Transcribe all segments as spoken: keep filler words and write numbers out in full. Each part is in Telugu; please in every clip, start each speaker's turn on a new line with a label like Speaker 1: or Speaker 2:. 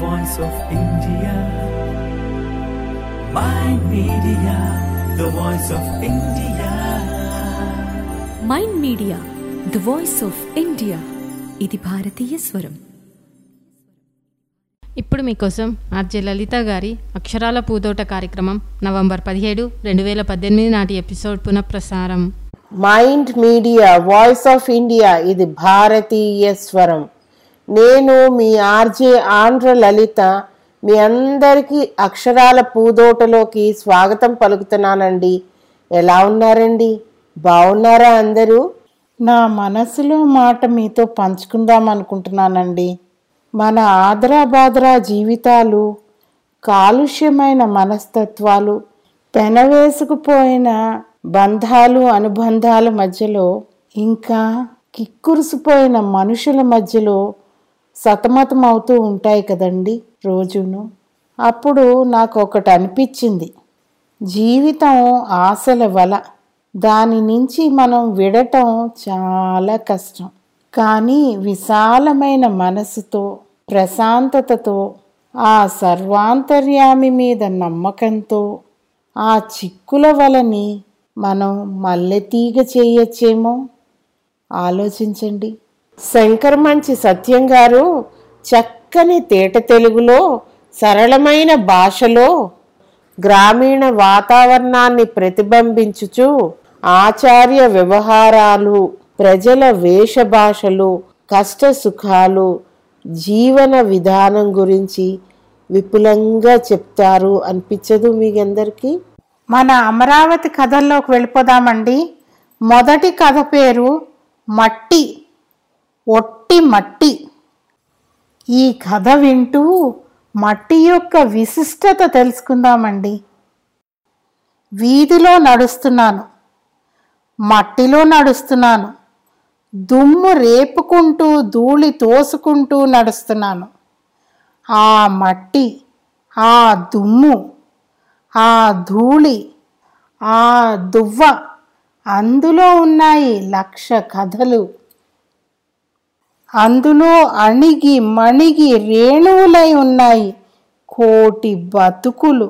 Speaker 1: voice of India. Mind Media, the voice of India.
Speaker 2: Mind Media the voice of India. ఇది భారతీయ స్వరం.
Speaker 3: ఇప్పుడు మీకోసం ఆర్జే లలిత గారి అక్షరాల పూదోట కార్యక్రమం నవంబర్ పదిహేడు రెండు వేల పద్దెనిమిది నాటి ఎపిసోడ్ పునఃప్రసారం.
Speaker 4: Mind Media voice of India, ఇది భారతీయ స్వరం. నేను మీ ఆర్జే ఆంధ్ర లలిత మీ అందరికీ అక్షరాల పూదోటలోకి స్వాగతం పలుకుతున్నానండి. ఎలా ఉన్నారండి? బాగున్నారా అందరూ? నా మనసులో మాట మీతో పంచుకుందాం అనుకుంటున్నానండి. మన ఆదరాబాదరా జీవితాలు, కాలుష్యమైన మనస్తత్వాలు, పెనవేసుకుపోయిన బంధాలు అనుబంధాల మధ్యలో, ఇంకా కిక్కురుసిపోయిన మనుషుల మధ్యలో సతమతం అవుతూ ఉంటాయి కదండి రోజును. అప్పుడు నాకు ఒకటి అనిపించింది, జీవితం ఆశల వల. దాని నుంచి మనం విడటం చాలా కష్టం. కానీ విశాలమైన మనసుతో, ప్రశాంతతతో, ఆ సర్వాంతర్యామి మీద నమ్మకంతో ఆ చిక్కుల వలని మనం మల్లెతీగ చేయొచ్చేమో. ఆలోచించండి. శంకరమంచి సత్యం గారు చక్కని తేట తెలుగులో, సరళమైన భాషలో గ్రామీణ వాతావరణాన్ని ప్రతిబింబించుచు ఆచార్య వ్యవహారాలు, ప్రజల వేషభాషలు, కష్ట సుఖాలు, జీవన విధానం గురించి విపులంగా చెప్తారు. అనిపించదు మీకందరికీ? మన అమరావతి కథల్లోకి వెళ్ళిపోదామండి. మొదటి కథ పేరు మట్టి, ఒట్టి మట్టి. ఈ కథ వింటూ మట్టి యొక్క విశిష్టత తెలుసుకుందామండి. వీధిలో నడుస్తున్నాను, మట్టిలో నడుస్తున్నాను, దుమ్ము రేపుకుంటూ ధూళి తోసుకుంటూ నడుస్తున్నాను. ఆ మట్టి, ఆ దుమ్ము, ఆ ధూళి, ఆ దువ్వ, అందులో ఉన్నాయి లక్ష కథలు. అందులో అణిగి మణిగి రేణువులై ఉన్నాయి కోటి బతుకులు.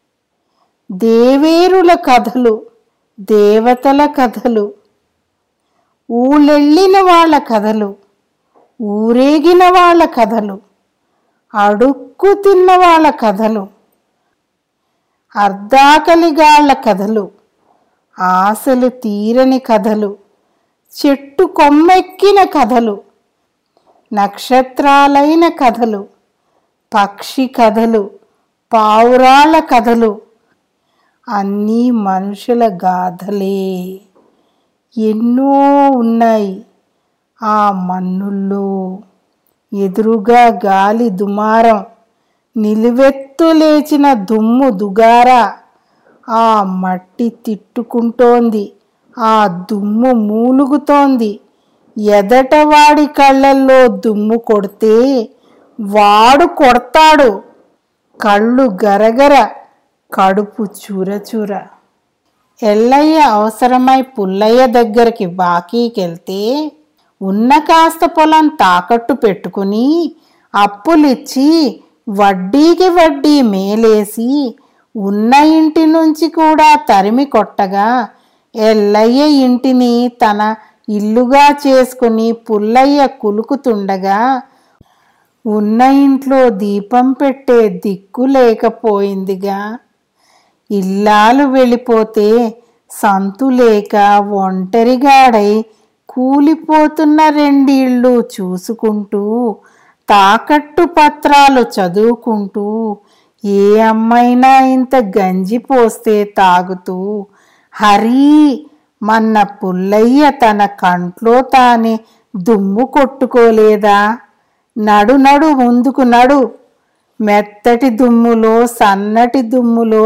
Speaker 4: దేవేరుల కథలు, దేవతల కథలు, ఊళ్ళెళ్ళిన వాళ్ళ కథలు, ఊరేగిన వాళ్ళ కథలు, అడుక్కు తిన్న వాళ్ళ కథలు, అర్ధాకలిగాళ్ల కథలు, ఆశలు తీరని కథలు, చెట్టు కొమ్మెక్కిన కథలు, నక్షత్రాలైన కథలు, పక్షి కథలు, పావురాళ్ళ కథలు, అన్నీ మనుషుల గాథలే. ఎన్నో ఉన్నాయి ఆ మన్నుల్లో. ఎదురుగా గాలి దుమారం, నిలువెత్తు లేచిన దుమ్ము దుగారా. ఆ మట్టి తిట్టుకుంటోంది, ఆ దుమ్ము మూలుగుతోంది. ఎదటవాడి కళ్ళల్లో దుమ్ము కొడితే వాడు కొడతాడు. కళ్ళు గరగర, కడుపు చూరచూర. ఎల్లయ్య అవసరమై పుల్లయ్య దగ్గరికి బాకీకెళ్తే ఉన్న కాస్త పొలం తాకట్టు పెట్టుకుని అప్పులిచ్చి వడ్డీకి వడ్డీ మేలేసి ఉన్న ఇంటి నుంచి కూడా తరిమి కొట్టగా, ఎల్లయ్య ఇంటిని తన ఇల్లుగా చేసుకుని పుల్లయ్య కులుకుతుండగా, ఉన్న ఇంట్లో దీపం పెట్టే దిక్కు లేకపోయిందిగా. ఇల్లాలు వెళ్ళిపోతే సంతు లేక ఒంటరిగాడై కూలిపోతున్న రెండిళ్ళు చూసుకుంటూ, తాకట్టు పత్రాలు చదువుకుంటూ, ఏ అమ్మైనా ఇంత గంజి పోస్తే తాగుతూ, హరి మన్న పుల్లయ్య తన కంట్లో తానే దుమ్ము కొట్టుకోలేదా? నడు నడు ముందుకు నడు. మెత్తటి దుమ్ములో, సన్నటి దుమ్ములో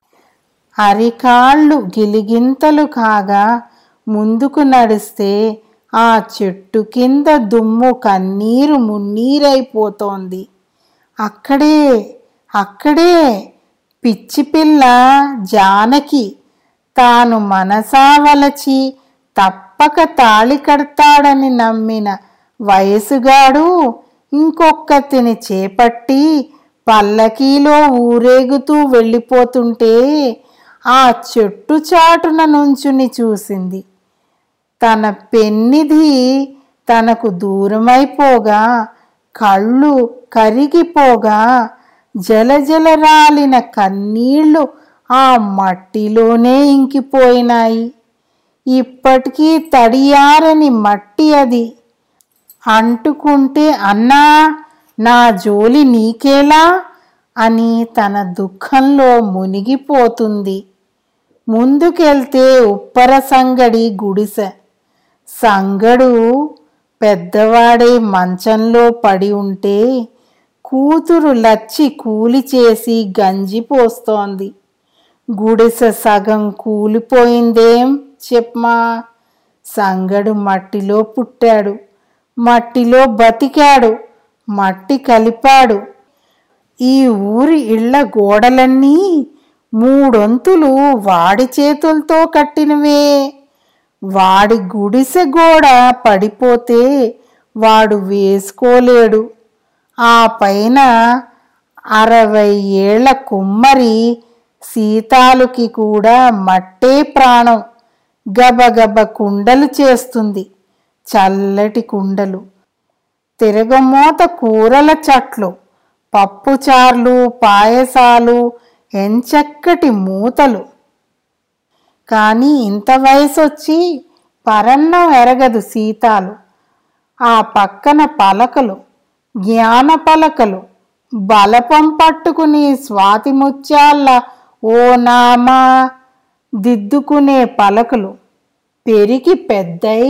Speaker 4: అరికాళ్ళు గిలిగింతలు కాగా ముందుకు నడిస్తే ఆ చెట్టు కింద దుమ్ము కన్నీరు మున్నీరైపోతోంది. అక్కడే అక్కడే పిచ్చిపిల్ల జానకి తాను మనసావలచి తప్పక తాళి కడతాడని నమ్మిన వయసుగాడు ఇంకొక్కతిని చేపట్టి పల్లకీలో ఊరేగుతూ వెళ్ళిపోతుంటే ఆ చెట్టు చాటున నుంచుని చూసింది. తన పెన్నిధి తనకు దూరమైపోగా, కళ్ళు కరిగిపోగా, జలజల రాలిన కన్నీళ్లు ఆ మట్టిలోనే ఇంకిపోయినాయి. ఇప్పటికీ తడియారని మట్టి అది. అంటుకుంటే అన్నా నా జోలి నీకేలా అని తన దుఃఖంలో మునిగిపోతుంది. ముందుకెళ్తే ఉప్పర సంగడి గుడిసె. సంగడు పెద్దవాడే మంచంలో పడి ఉంటే కూతురు లచ్చి కూలి చేసి గంజి పోస్తోంది. గుడిసె సగం కూలిపోయిందేం చెప్పమా. సంగడు మట్టిలో పుట్టాడు, మట్టిలో బతికాడు, మట్టి కలిపాడు. ఈ ఊరి ఇళ్ల గోడలన్నీ మూడొంతులు వాడి చేతులతో కట్టినవే. వాడి గుడిసె గోడ పడిపోతే వాడు వేసుకోలేడు. ఆ పైన అరవై ఏళ్ల కుమ్మరి సీతాలుకి కూడా మట్టే ప్రాణం. గబగబ కుండలు చేస్తుంది, చల్లటి కుండలు. తిరగమోత కూరల చట్లు, పప్పుచార్లు, పాయసాలు, ఎంచక్కటి మూతలు. కానీ ఇంత వయసొచ్చి పరన్నం ఎరగదు సీతాలు. ఆ పక్కన పలకలు, జ్ఞాన పలకలు, బలపం పట్టుకుని స్వాతి ముత్యాల ఓ నామా దిద్దుకునే పలకలు. పెరిగి పెద్దై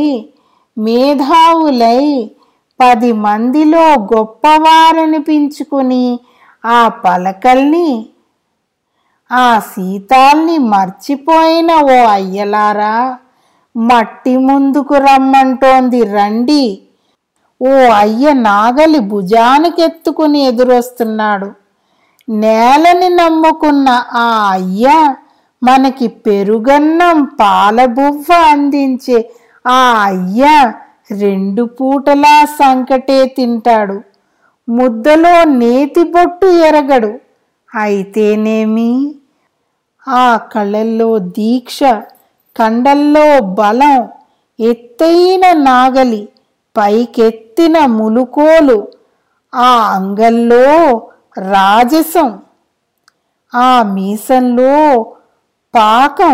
Speaker 4: మేధావులై పది మందిలో గొప్పవారనిపించుకుని ఆ పలకల్ని, ఆ సీతాల్ని మర్చిపోయిన ఓ అయ్యలారా, మట్టి ముందుకు రమ్మంటోంది రండి. ఓ అయ్య నాగలి భుజానికెత్తుకుని ఎదురొస్తున్నాడు. నేలని నమ్ముకున్న ఆ అయ్య మనకి పెరుగన్నం పాలబువ్వ అందించే ఆ అయ్య రెండు పూటలా సంకటే తింటాడు. ముద్దలో నేతి బొట్టు ఎరగడు. అయితేనేమి, ఆ కళ్ళల్లో దీక్ష, కండల్లో బలం, ఎత్తైన నాగలి, పైకెత్తిన ములుకోలు, ఆ అంగల్లో రాజసం, ఆ మీసంలో పాకం,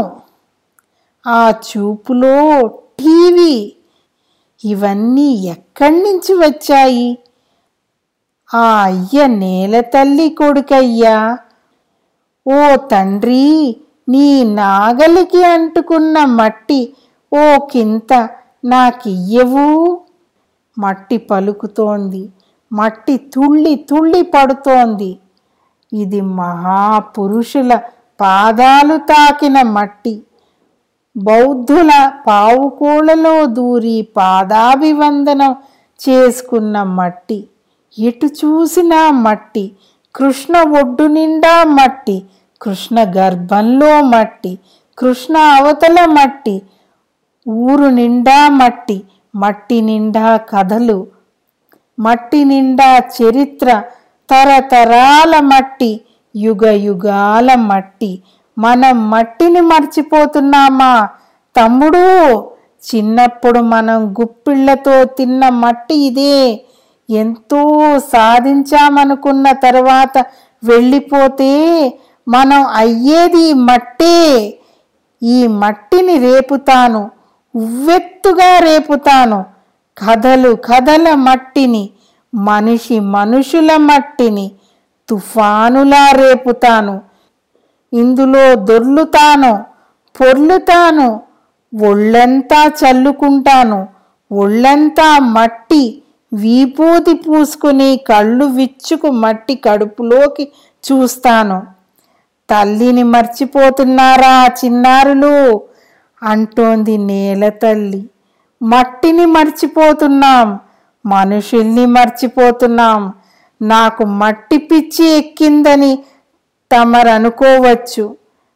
Speaker 4: ఆ చూపులో టీవీ. ఇవన్నీ ఎక్కడి నుంచి వచ్చాయి? ఆ అయ్య నేల తల్లి కొడుకయ్యా. ఓ తండ్రి, నీ నాగలికి అంటుకున్న మట్టి ఓ కింత నాకియ్యవు. మట్టి పలుకుతోంది, మట్టి తుళ్ళి తుళ్ళి పడుతోంది. ఇది మహాపురుషుల పాదాలు తాకిన మట్టి. బౌద్ధుల పావుకోళ్లలో దూరి పాదాభివందనం చేసుకున్న మట్టి. ఎటు చూసినా మట్టి. కృష్ణ ఒడ్డు నిండా మట్టి, కృష్ణ గర్భంలో మట్టి, కృష్ణ అవతల మట్టి. ఊరు నిండా మట్టి, మట్టి నిండా కథలు, మట్టి నిండా చరిత్ర, తరతరాల మట్టి, యుగ యుగాల మట్టి. మనం మట్టిని మర్చిపోతున్నామా తమ్ముడు? చిన్నప్పుడు మనం గుప్పిళ్లతో తిన్న మట్టి ఇదే. ఎంతో సాధించామనుకున్న తర్వాత వెళ్ళిపోతే మనం అయ్యేది మట్టే. ఈ మట్టిని రేపుతాను, ఉవ్వెత్తుగా రేపుతాను. కథలు కథల మట్టిని, మనిషి మనుషుల మట్టిని తుఫానులా రేపుతాను. ఇందులో దొర్లుతాను, పొర్లుతాను, ఒళ్ళంతా చల్లుకుంటాను. ఒళ్ళంతా మట్టి, వీపూది పూసుకుని కళ్ళు విచ్చుకు మట్టి కడుపులోకి చూస్తాను. తల్లిని మర్చిపోతున్నారా చిన్నారులు అంటోంది నేల తల్లి. మట్టిని మర్చిపోతున్నాం, మనుషుల్ని మర్చిపోతున్నాం. నాకు మట్టి పిచ్చి ఎక్కిందని తమరనుకోవచ్చు.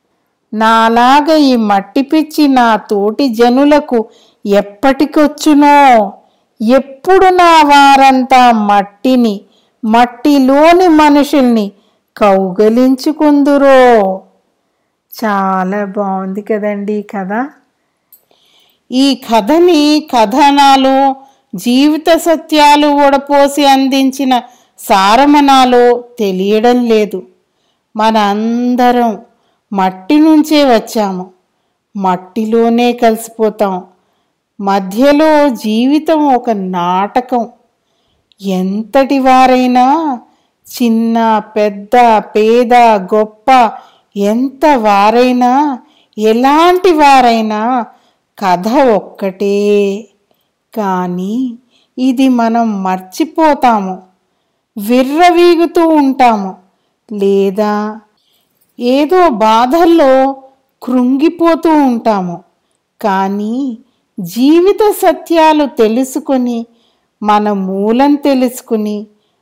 Speaker 4: నాలాగా ఈ మట్టి పిచ్చి నా తోటి జనులకు ఎప్పటికొచ్చునో ఎప్పుడు నా వారంతా మట్టిని, మట్టిలోని మనుషుల్ని కౌగలించుకుందురో. చాలా బాగుంది కదండి ఈ కథ. ఈ కథని కథనాలు, జీవిత సత్యాలు ఒడపోసి అందించిన సారమనాలో తెలియడం లేదు. మన అందరం మట్టి నుంచే వచ్చాము, మట్టిలోనే కలిసిపోతాం. మధ్యలో జీవితం ఒక నాటకం. ఎంతటి వారైనా, చిన్న పెద్ద పేద గొప్ప, ఎంత వారైనా ఎలాంటి వారైనా కథ ఒక్కటే. కానీ ఇది మనం మర్చిపోతాము, విర్రవీగుతూ ఉంటాము, లేదా ఏదో బాధల్లో కృంగిపోతూ ఉంటాము. కానీ జీవిత సత్యాలు తెలుసుకొని, మన మూలం తెలుసుకుని,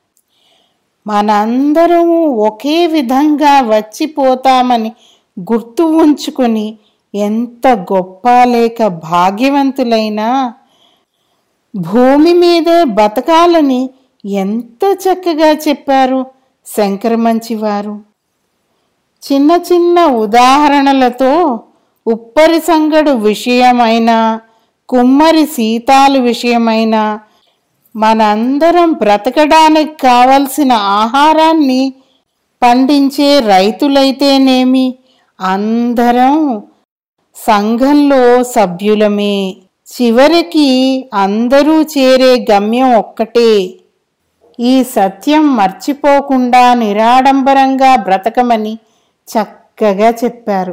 Speaker 4: మనందరము ఒకే విధంగా వచ్చిపోతామని గుర్తు ఉంచుకొని, ఎంత గొప్ప లేక భాగ్యవంతులైనా భూమి మీదే బతకాలని ఎంత చక్కగా చెప్పారు శంకరమంచివారు. చిన్న చిన్న ఉదాహరణలతో ఉప్పరి సంగడు విషయమైన, కుమ్మరి సీతాలు విషయమైన, మనందరం బ్రతకడానికి కావలసిన ఆహారాన్ని పండించే రైతులైతేనేమి, అందరం సంఘంలో సభ్యులమే. చివరికి అందరూ చేరే గమ్యం ఒక్కటే. ఈ సత్యం మర్చిపోకుండా నిరాడంబరంగా బ్రతకమని చక్కగా చెప్పారు.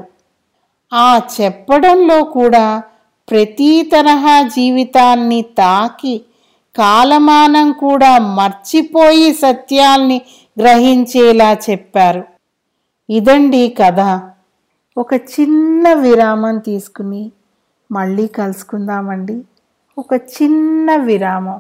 Speaker 4: ఆ చెప్పడంలో కూడా ప్రతి తరహా జీవితాన్ని తాకి, కాలమానం కూడా మర్చిపోయి సత్యాల్ని గ్రహించేలా చెప్పారు. ఇదండి కథ. ఒక చిన్న విరామం తీసుకుని మళ్ళీ కలుసుకుందామండి. ఒక చిన్న విరామం.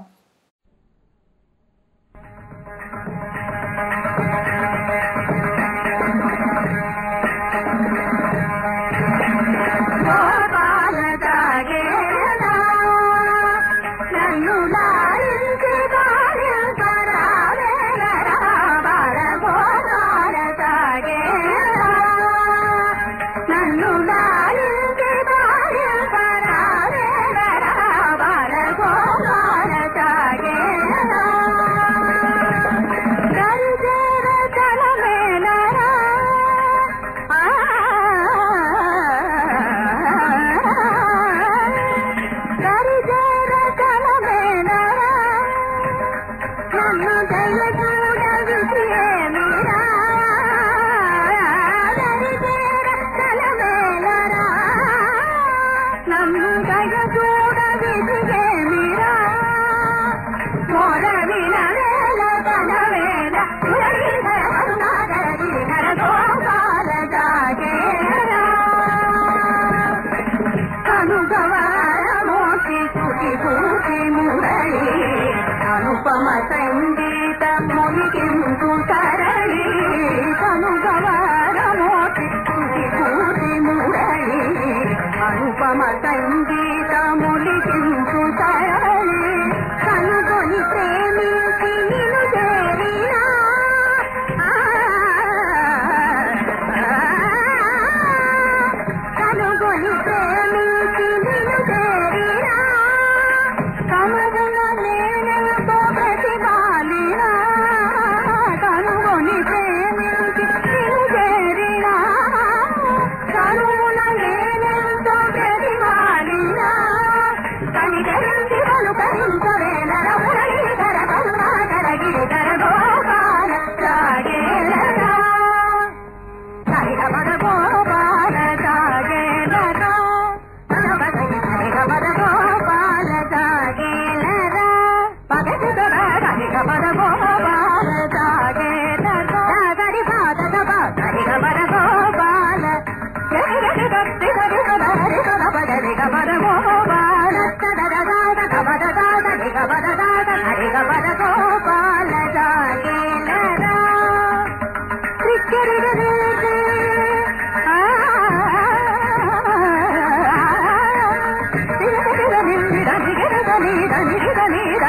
Speaker 5: da da da da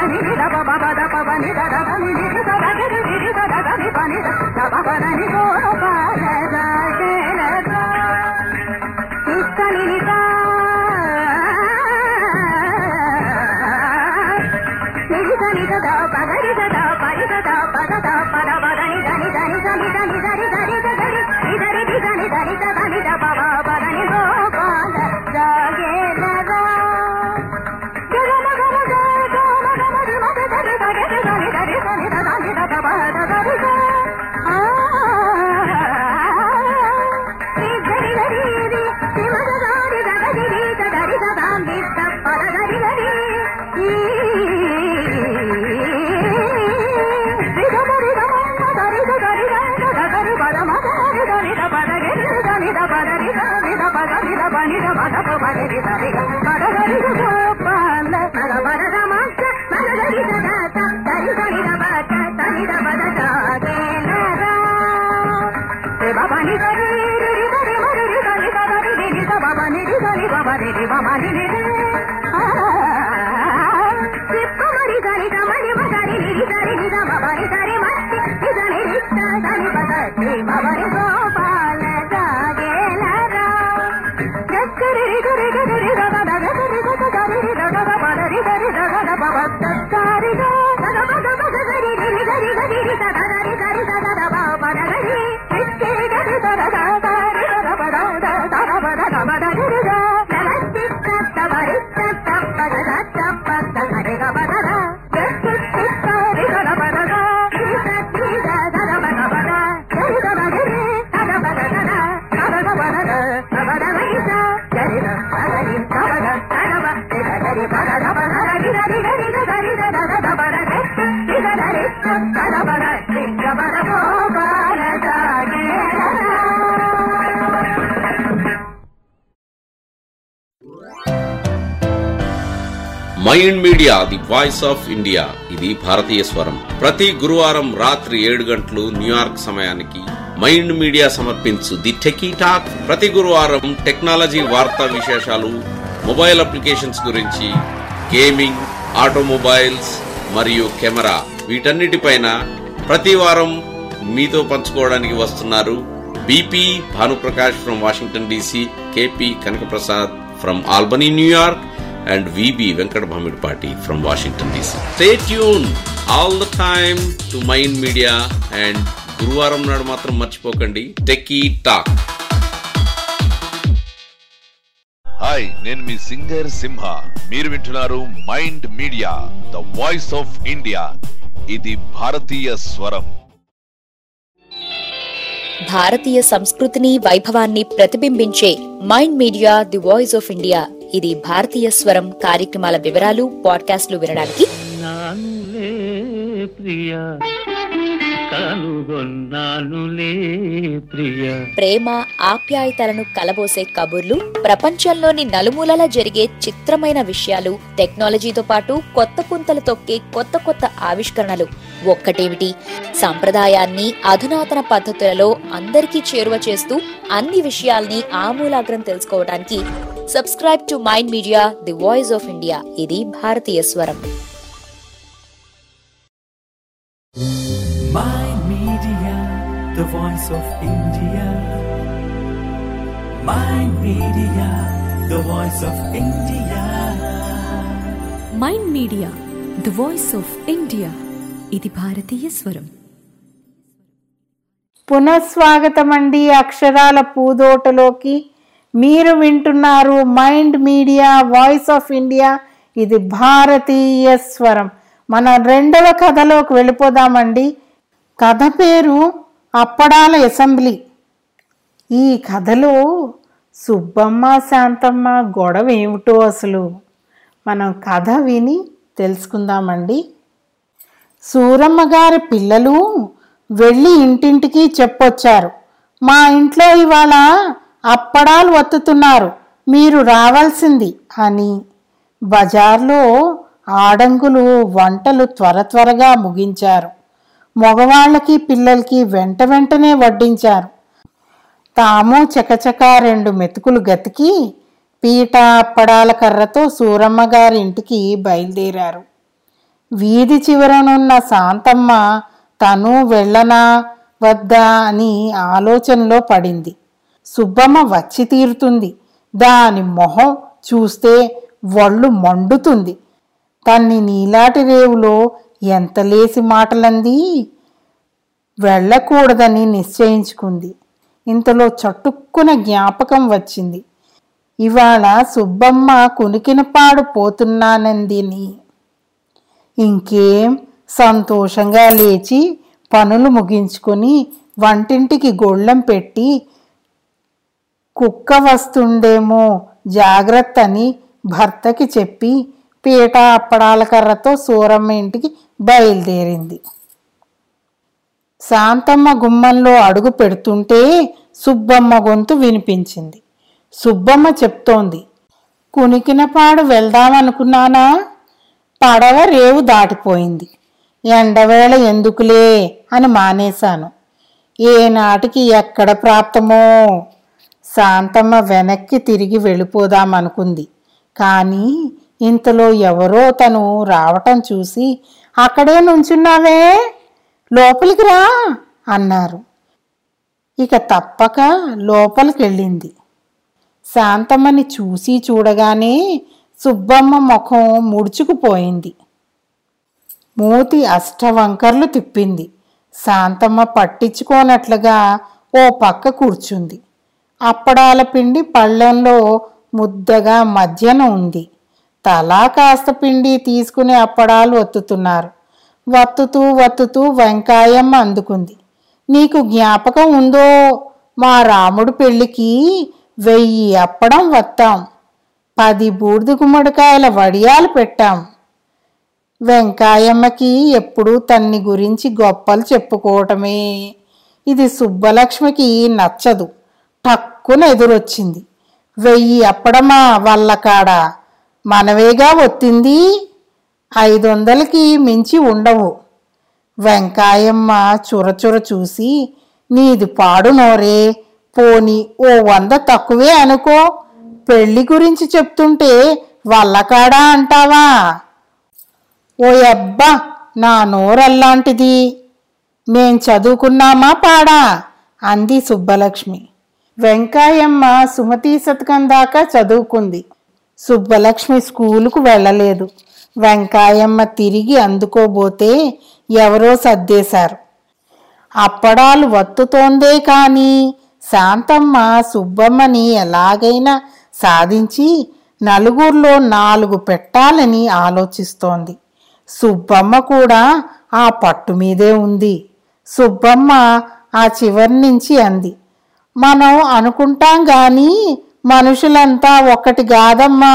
Speaker 5: Mind Media the voice of India ఇది భారతీయ స్వరం. ప్రతి గురువారం రాత్రి ఏడు గంటలు న్యూయార్క్ సమయానికి మైండ్ మీడియా సమర్పించు ది టెకీ టాక్. ప్రతి గురువారం టెక్నాలజీ వార్తా విశేషాలు, మొబైల్ అప్లికేషన్స్ గురించి, గేమింగ్, ఆటోమొబైల్స్ మరియు కెమెరా వీటన్నిటిపైన ప్రతి వారం మీతో పంచుకోవడానికి వస్తున్నారు BP Bhanuprakash from Washington DC, KP Kanakaprasad from Albany New York, and V B Venkat Bhamidpati from Washington D C. Stay tuned all the time to Mind Media and Guruvaram nadu matram marchipokandi Techie Talk.
Speaker 6: Hi, నేను మీ సింగర్ సింహ. మీరు వింటున్నారు Mind Media the voice of India. ఇది భారతీయ స్వరం.
Speaker 7: భారతీయ సంస్కృతిని, వైభవాన్ని ప్రతిబింబించే Mind Media the voice of India. ఇది భారతీయ స్వరం కార్యక్రమాల వివరాలు, పాడ్కాస్ట్లు వినడానికి
Speaker 1: నానులే ప్రియా కనుగొన్నానులే ప్రియా.
Speaker 7: ప్రేమ ఆప్యాయతలను కలబోసే కబుర్లు, ప్రపంచంలోని నలుమూలల జరిగే చిత్రమైన విషయాలు, టెక్నాలజీతో పాటు కొత్త పుంతలు తొక్కే కొత్త కొత్త ఆవిష్కరణలు. ఒక్కటేమిటి, సంప్రదాయాన్ని అధునాతన పద్ధతులలో అందరికీ చేరువ చేస్తూ అన్ని విషయాల్ని ఆమూలాగ్రం తెలుసుకోవడానికి subscribe to Mind Media the voice of India. ఇది భారతీయ స్వరం.
Speaker 1: Mind Media, the voice of India. Mind Media, the voice of India.
Speaker 2: Mind Media the voice of India. ఇది భారతీయ స్వరం.
Speaker 4: పునఃస్వాగతమండి అక్షరాల పూదోటలోకి. మీరు వింటున్నారు Mind Media voice of India. ఇది భారతీయ స్వరం. మన రెండవ కథలోకి వెళ్ళిపోదామండి. కథ పేరు అప్పడాల అసెంబ్లీ. ఈ కథలో సుబ్బమ్మ శాంతమ్మ గొడవ ఏమిటో అసలు మనం కథ విని తెలుసుకుందామండి. సూరమ్మ గారి పిల్లలు వెళ్ళి ఇంటింటికి చెప్పొచ్చారు, మా ఇంట్లో ఇవాళ అప్పడాలు వత్తుతున్నారు, మీరు రావాల్సింది అని. బజార్లో ఆడంగులు వంటలు త్వర త్వరగా ముగించారు. మగవాళ్ళకి పిల్లలకి వెంట వెంటనే వడ్డించారు. తాము చకచక రెండు మెతుకులు గతికి పీట అప్పడాల కర్రతో సూరమ్మ గారి ఇంటికి బయలుదేరారు. వీధి చివరనున్న శాంతమ్మ తను వెళ్ళనా వద్దా అని ఆలోచనలో పడింది. సుబ్బమ్మ వచ్చి తీరుతుంది. దాని మొహం చూస్తే వళ్ళు మండుతుంది. తన్ని నీలాటి రేవులో ఎంత లేసి మాటలంది. వెళ్ళకూడదని నిశ్చయించుకుంది. ఇంతలో చటుక్కున జ్ఞాపకం వచ్చింది. ఇవాళ సుబ్బమ్మ కునికినపాడు పోతున్నానందిని. ఇంకేం సంతోషంగా లేచి పనులు ముగించుకొని వంటింటికి గొళ్ళెం పెట్టి కుక్క వస్తుండేమో జాగ్రత్త అని భర్తకి చెప్పి పీట అప్పడాల కర్రతో సూరమ్మ ఇంటికి బయలుదేరింది. శాంతమ్మ గుమ్మంలో అడుగు పెడుతుంటే సుబ్బమ్మ గొంతు వినిపించింది. సుబ్బమ్మ చెప్తోంది, కునికినపాడు వెళ్దామనుకున్నానా, పడవ రేవు దాటిపోయింది. ఎండవేళ ఎందుకులే అని మానేశాను. ఏనాటికి ఎక్కడ ప్రాప్తమో. శాంతమ్మ వెనక్కి తిరిగి వెళ్ళిపోదామనుకుంది. కానీ ఇంతలో ఎవరో తను రావటం చూసి, అక్కడే నుంచున్నావే, లోపలికి రా అన్నారు. ఇక తప్పక లోపలికి వెళ్ళింది. శాంతమ్మని చూసి చూడగానే సుబ్బమ్మ ముఖం ముడుచుకుపోయింది. మూతి అష్టవంకర్లు తిప్పింది. శాంతమ్మ పట్టించుకోనట్లుగా ఓ పక్క కూర్చుంది. అప్పడాల పిండి పళ్ళెంలో ముద్దగా మధ్యన ఉంది. తలా కాస్త పిండి తీసుకుని అప్పడాలు వత్తుతున్నారు. వత్తుతూ వత్తుతూ వెంకాయమ్మ అందుకుంది. నీకు జ్ఞాపకం ఉందో, మా రాముడు పెళ్ళికి వెయ్యి అప్పడం వత్తాం, పది బూడిద గుమ్మడికాయల వడియాలు పెట్టాం. వెంకాయమ్మకి ఎప్పుడూ తన్ని గురించి గొప్పలు చెప్పుకోవటమే. ఇది సుబ్బలక్ష్మికి నచ్చదు. టక్కున ఎదురొచ్చింది. వెయ్యి అప్పడమా వల్లకాడ, మనవేగా ఒత్తింది, ఐదు వందలకి మించి ఉండవు. వెంకాయమ్మ చురచుర చూసి, నీది పాడు నోరే, పోని ఓ వంద తక్కువే అనుకో, పెళ్లి గురించి చెప్తుంటే వల్లకాడా అంటావా? ఓ అబ్బా, నా నోరల్లాంటిది, మేం చదువుకున్నామా పాడా అంది సుబ్బలక్ష్మి. వెంకాయమ్మ సుమతి శతకం దాకా చదువుకుంది. సుబ్బలక్ష్మి స్కూలుకు వెళ్ళలేదు. వెంకాయమ్మ తిరిగి అందుకోబోతే ఎవరో సర్దేశారు. అప్పడాలు వత్తుతోందే కానీ శాంతమ్మ సుబ్బమ్మని ఎలాగైనా సాధించి నలుగురిలో నాలుగు పెట్టాలని ఆలోచిస్తోంది. సుబ్బమ్మ కూడా ఆ పట్టు మీదే ఉంది. సుబ్బమ్మ ఆ చివరి నుంచి అంది, మనం అనుకుంటాం గాని మనుషులంతా ఒక్కటి కాదమ్మా.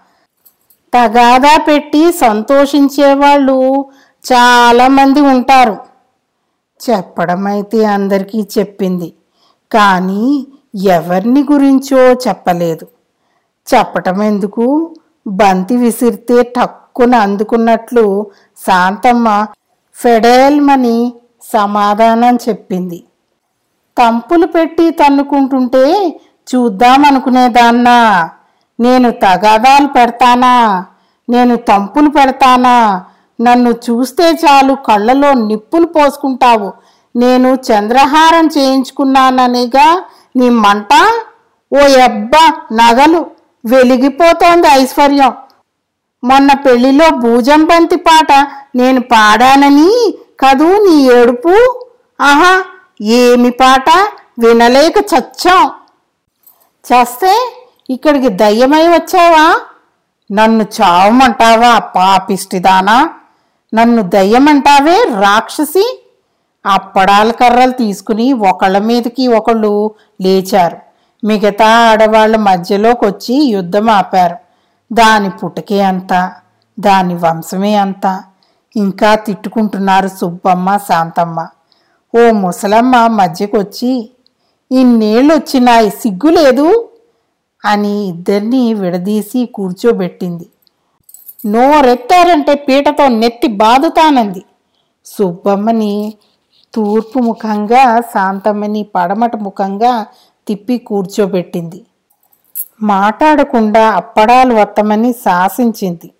Speaker 4: తగాదా పెట్టి సంతోషించేవాళ్ళు చాలామంది ఉంటారు. చెప్పడమైతే అందరికీ చెప్పింది, కానీ ఎవరిని గురించో చెప్పలేదు. చెప్పటం ఎందుకు, బంతి విసిరితే టక్కున అందుకున్నట్లు శాంతమ్మ ఫెడేల్మని సమాధానం చెప్పింది. తంపులు పెట్టి తన్నుకుంటుంటే చూద్దామనుకునేదాన్నా, నేను తగాదాలు పెడతానా, నేను తంపులు పెడతానా, నన్ను చూస్తే చాలు కళ్ళలో నిప్పులు పోసుకుంటావు, నేను చంద్రహారం చేయించుకున్నాననిగా నీ మంట. ఓ అబ్బా, నగలు వెలిగిపోతోంది ఐశ్వర్యం. మొన్న పెళ్లిలో భూజంబంతి పాట నేను పాడానని కదూ నీ ఏడుపు. ఆహా, ఏమి పాట, వినలేక చచ్చాం. చస్తే ఇక్కడికి దయ్యమై వచ్చావా? నన్ను చావమంటావా పాపిష్టిదానా? నన్ను దయ్యమంటావే రాక్షసి? అప్పడాల కర్రలు తీసుకుని ఒకళ్ళ మీదకి ఒకళ్ళు లేచారు. మిగతా ఆడవాళ్ళ మధ్యలోకి వచ్చి యుద్ధం ఆపారు. దాని పుటకే అంతా, దాని వంశమే అంతా. ఇంకా తిట్టుకుంటున్నారు సుబ్బమ్మ శాంతమ్మ. ఓ ముసలమ్మ మధ్యకొచ్చి, ఇన్నేళ్ళు వచ్చినాయి, సిగ్గులేదు అని ఇద్దరినీ విడదీసి కూర్చోబెట్టింది. నోరెత్తారంటే పీటతో నెత్తి బాదుతానంది. సుబ్బమ్మని తూర్పు ముఖంగా, శాంతమ్మని పడమట ముఖంగా తిప్పి కూర్చోబెట్టింది. మాట్లాడకుండా అప్పడాలు వత్తమని శాసించింది.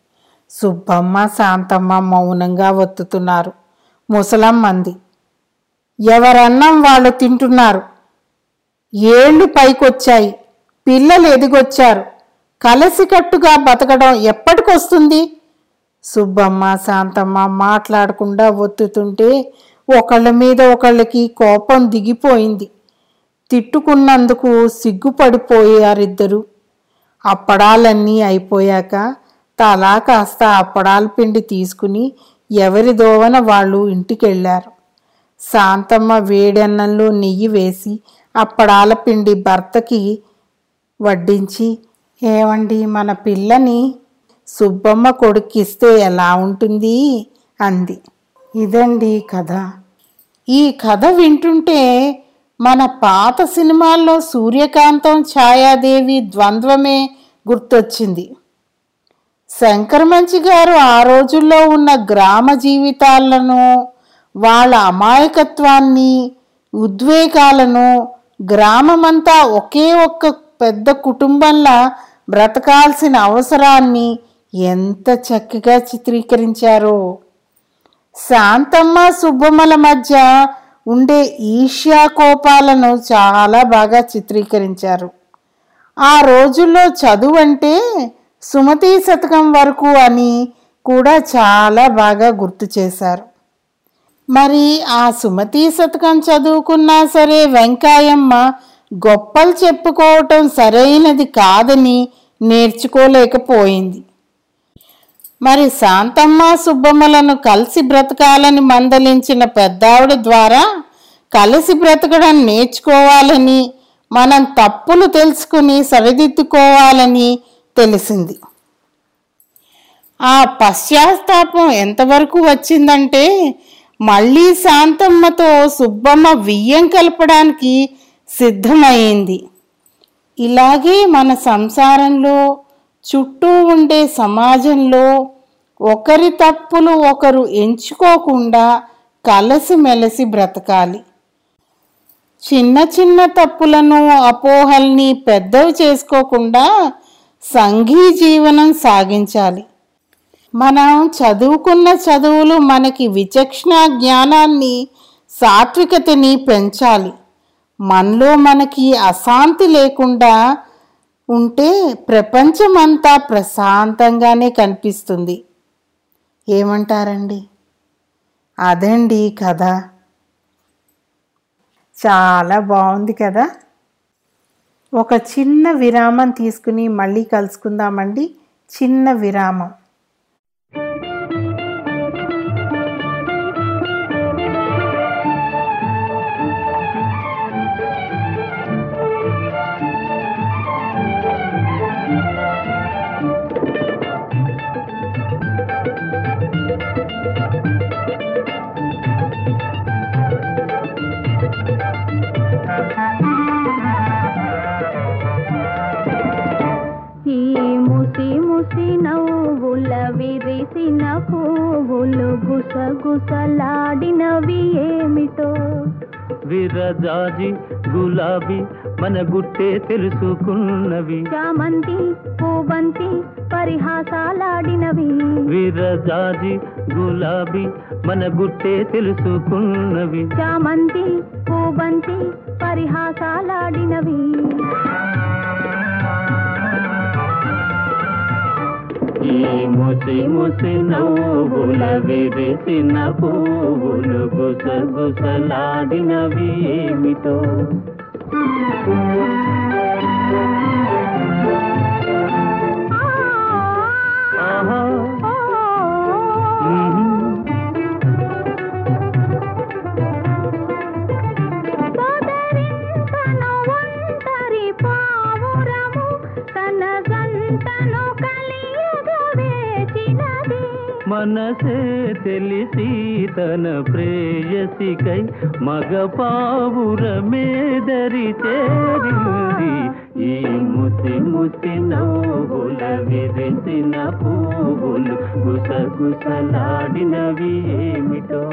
Speaker 4: సుబ్బమ్మ శాంతమ్మ మౌనంగా ఒత్తుతున్నారు. ముసలమ్మంది, ఎవరన్నం వాళ్ళు తింటున్నారు. ఏళ్ళు పైకొచ్చాయి, పిల్లలు ఎదిగొచ్చారు, కలిసికట్టుగా బతకడం ఎప్పటికొస్తుంది? సుబ్బమ్మ శాంతమ్మ మాట్లాడకుండా ఒత్తుతుంటే ఒకళ్ళ మీద ఒకళ్ళకి కోపం దిగిపోయింది. తిట్టుకున్నందుకు సిగ్గుపడిపోయారిద్దరు. అప్పడాలన్నీ అయిపోయాక తలా కాస్త అప్పడాల పిండి తీసుకుని ఎవరి దోవన వాళ్ళు ఇంటికెళ్ళారు. శాంతమ్మ వేడన్నంలో నెయ్యి వేసి అప్పడాల పిండి భర్తకి వడ్డించి, ఏమండి, మన పిల్లని సుబ్బమ్మ కొడుక్కిస్తే ఎలా ఉంటుంది అంది. ఇదండి కథ. ఈ కథ వింటుంటే మన పాత సినిమాల్లో సూర్యకాంతం ఛాయాదేవి ద్వంద్వమే గుర్తొచ్చింది. శంకరమంచి గారు ఆ రోజుల్లో ఉన్న గ్రామ జీవితాలను, వాళ్ళ అమాయకత్వాన్ని, ఉద్వేగాలను, గ్రామమంతా ఒకే ఒక్క పెద్ద కుటుంబంలా బ్రతకాల్సిన అవసరాన్ని ఎంత చక్కగా చిత్రీకరించారో. శాంతమ్మ సుబ్బమ్మల మధ్య ఉండే ఈర్ష్యా కోపాలను చాలా బాగా చిత్రీకరించారు. ఆ రోజుల్లో చదువు అంటే సుమతి శతకం వరకు అని కూడా చాలా బాగా గుర్తు చేశారు. మరి ఆ సుమతి శతకం చదువుకున్నా సరే వెంకాయమ్మ గొప్పలు చెప్పుకోవటం సరైనది కాదని నేర్చుకోలేకపోయింది. మరి శాంతమ్మ సుబ్బమ్మలను కలిసి బ్రతకాలని మందలించిన పెద్దావిడ ద్వారా కలిసి బ్రతకడం నేర్చుకోవాలని, మనం తప్పులు తెలుసుకుని సరిదిద్దుకోవాలని తెలిసింది. ఆ పశ్చాత్తాపం ఎంతవరకు వచ్చిందంటే మళ్ళీ శాంతమ్మతో సుబ్బమ్మ వియ్యం కలపడానికి సిద్ధమైంది. ఇలాగే మన సంసారంలో, చుట్టూ ఉండే సమాజంలో ఒకరి తప్పులు ఒకరు ఎంచుకోకుండా కలిసిమెలిసి బ్రతకాలి. చిన్న చిన్న తప్పులను, అపోహల్ని పెద్దవి చేసుకోకుండా సంఘీ జీవనం సాగించాలి. మనం చదువుకున్న చదువులు మనకి విచక్షణ జ్ఞానాన్ని, సాత్వికతని పెంచాలి. మనలో మనకి అశాంతి లేకుండా ఉంటే ప్రపంచమంతా ప్రశాంతంగానే కనిపిస్తుంది. ఏమంటారండి? అదండి కథ. చాలా బాగుంది కదా. ఒక చిన్న విరామం తీసుకుని మళ్ళీ కలుసుకుందామండి. చిన్న విరామం.
Speaker 8: విరిసిన పువ్వులు గుసగుసలాడినవి ఏమిటో,
Speaker 1: విరజాజి గులాబీ మన గుట్టే తెలుసుకున్నవి,
Speaker 8: చామంతి పూబంతి పరిహాసాలాడినవి,
Speaker 1: విరజాజి గులాబీ మన గుట్టే తెలుసుకున్నవి,
Speaker 8: చామంతి పూబంతి పరిహాసాలాడినవి.
Speaker 1: ఈ ముసి ముసి నవ్వుల విరిసిన పువ్వులు గుసగుసలాడినవి ఏమిటో, మనసే తెలిసి తన ప్రేయసికై మగ పావురమేదరి చేరింది. ఈ ముసి ముసి నవ్వుల విరిసిన పువ్వులు గుసగుసలాడినవి ఏమిటో,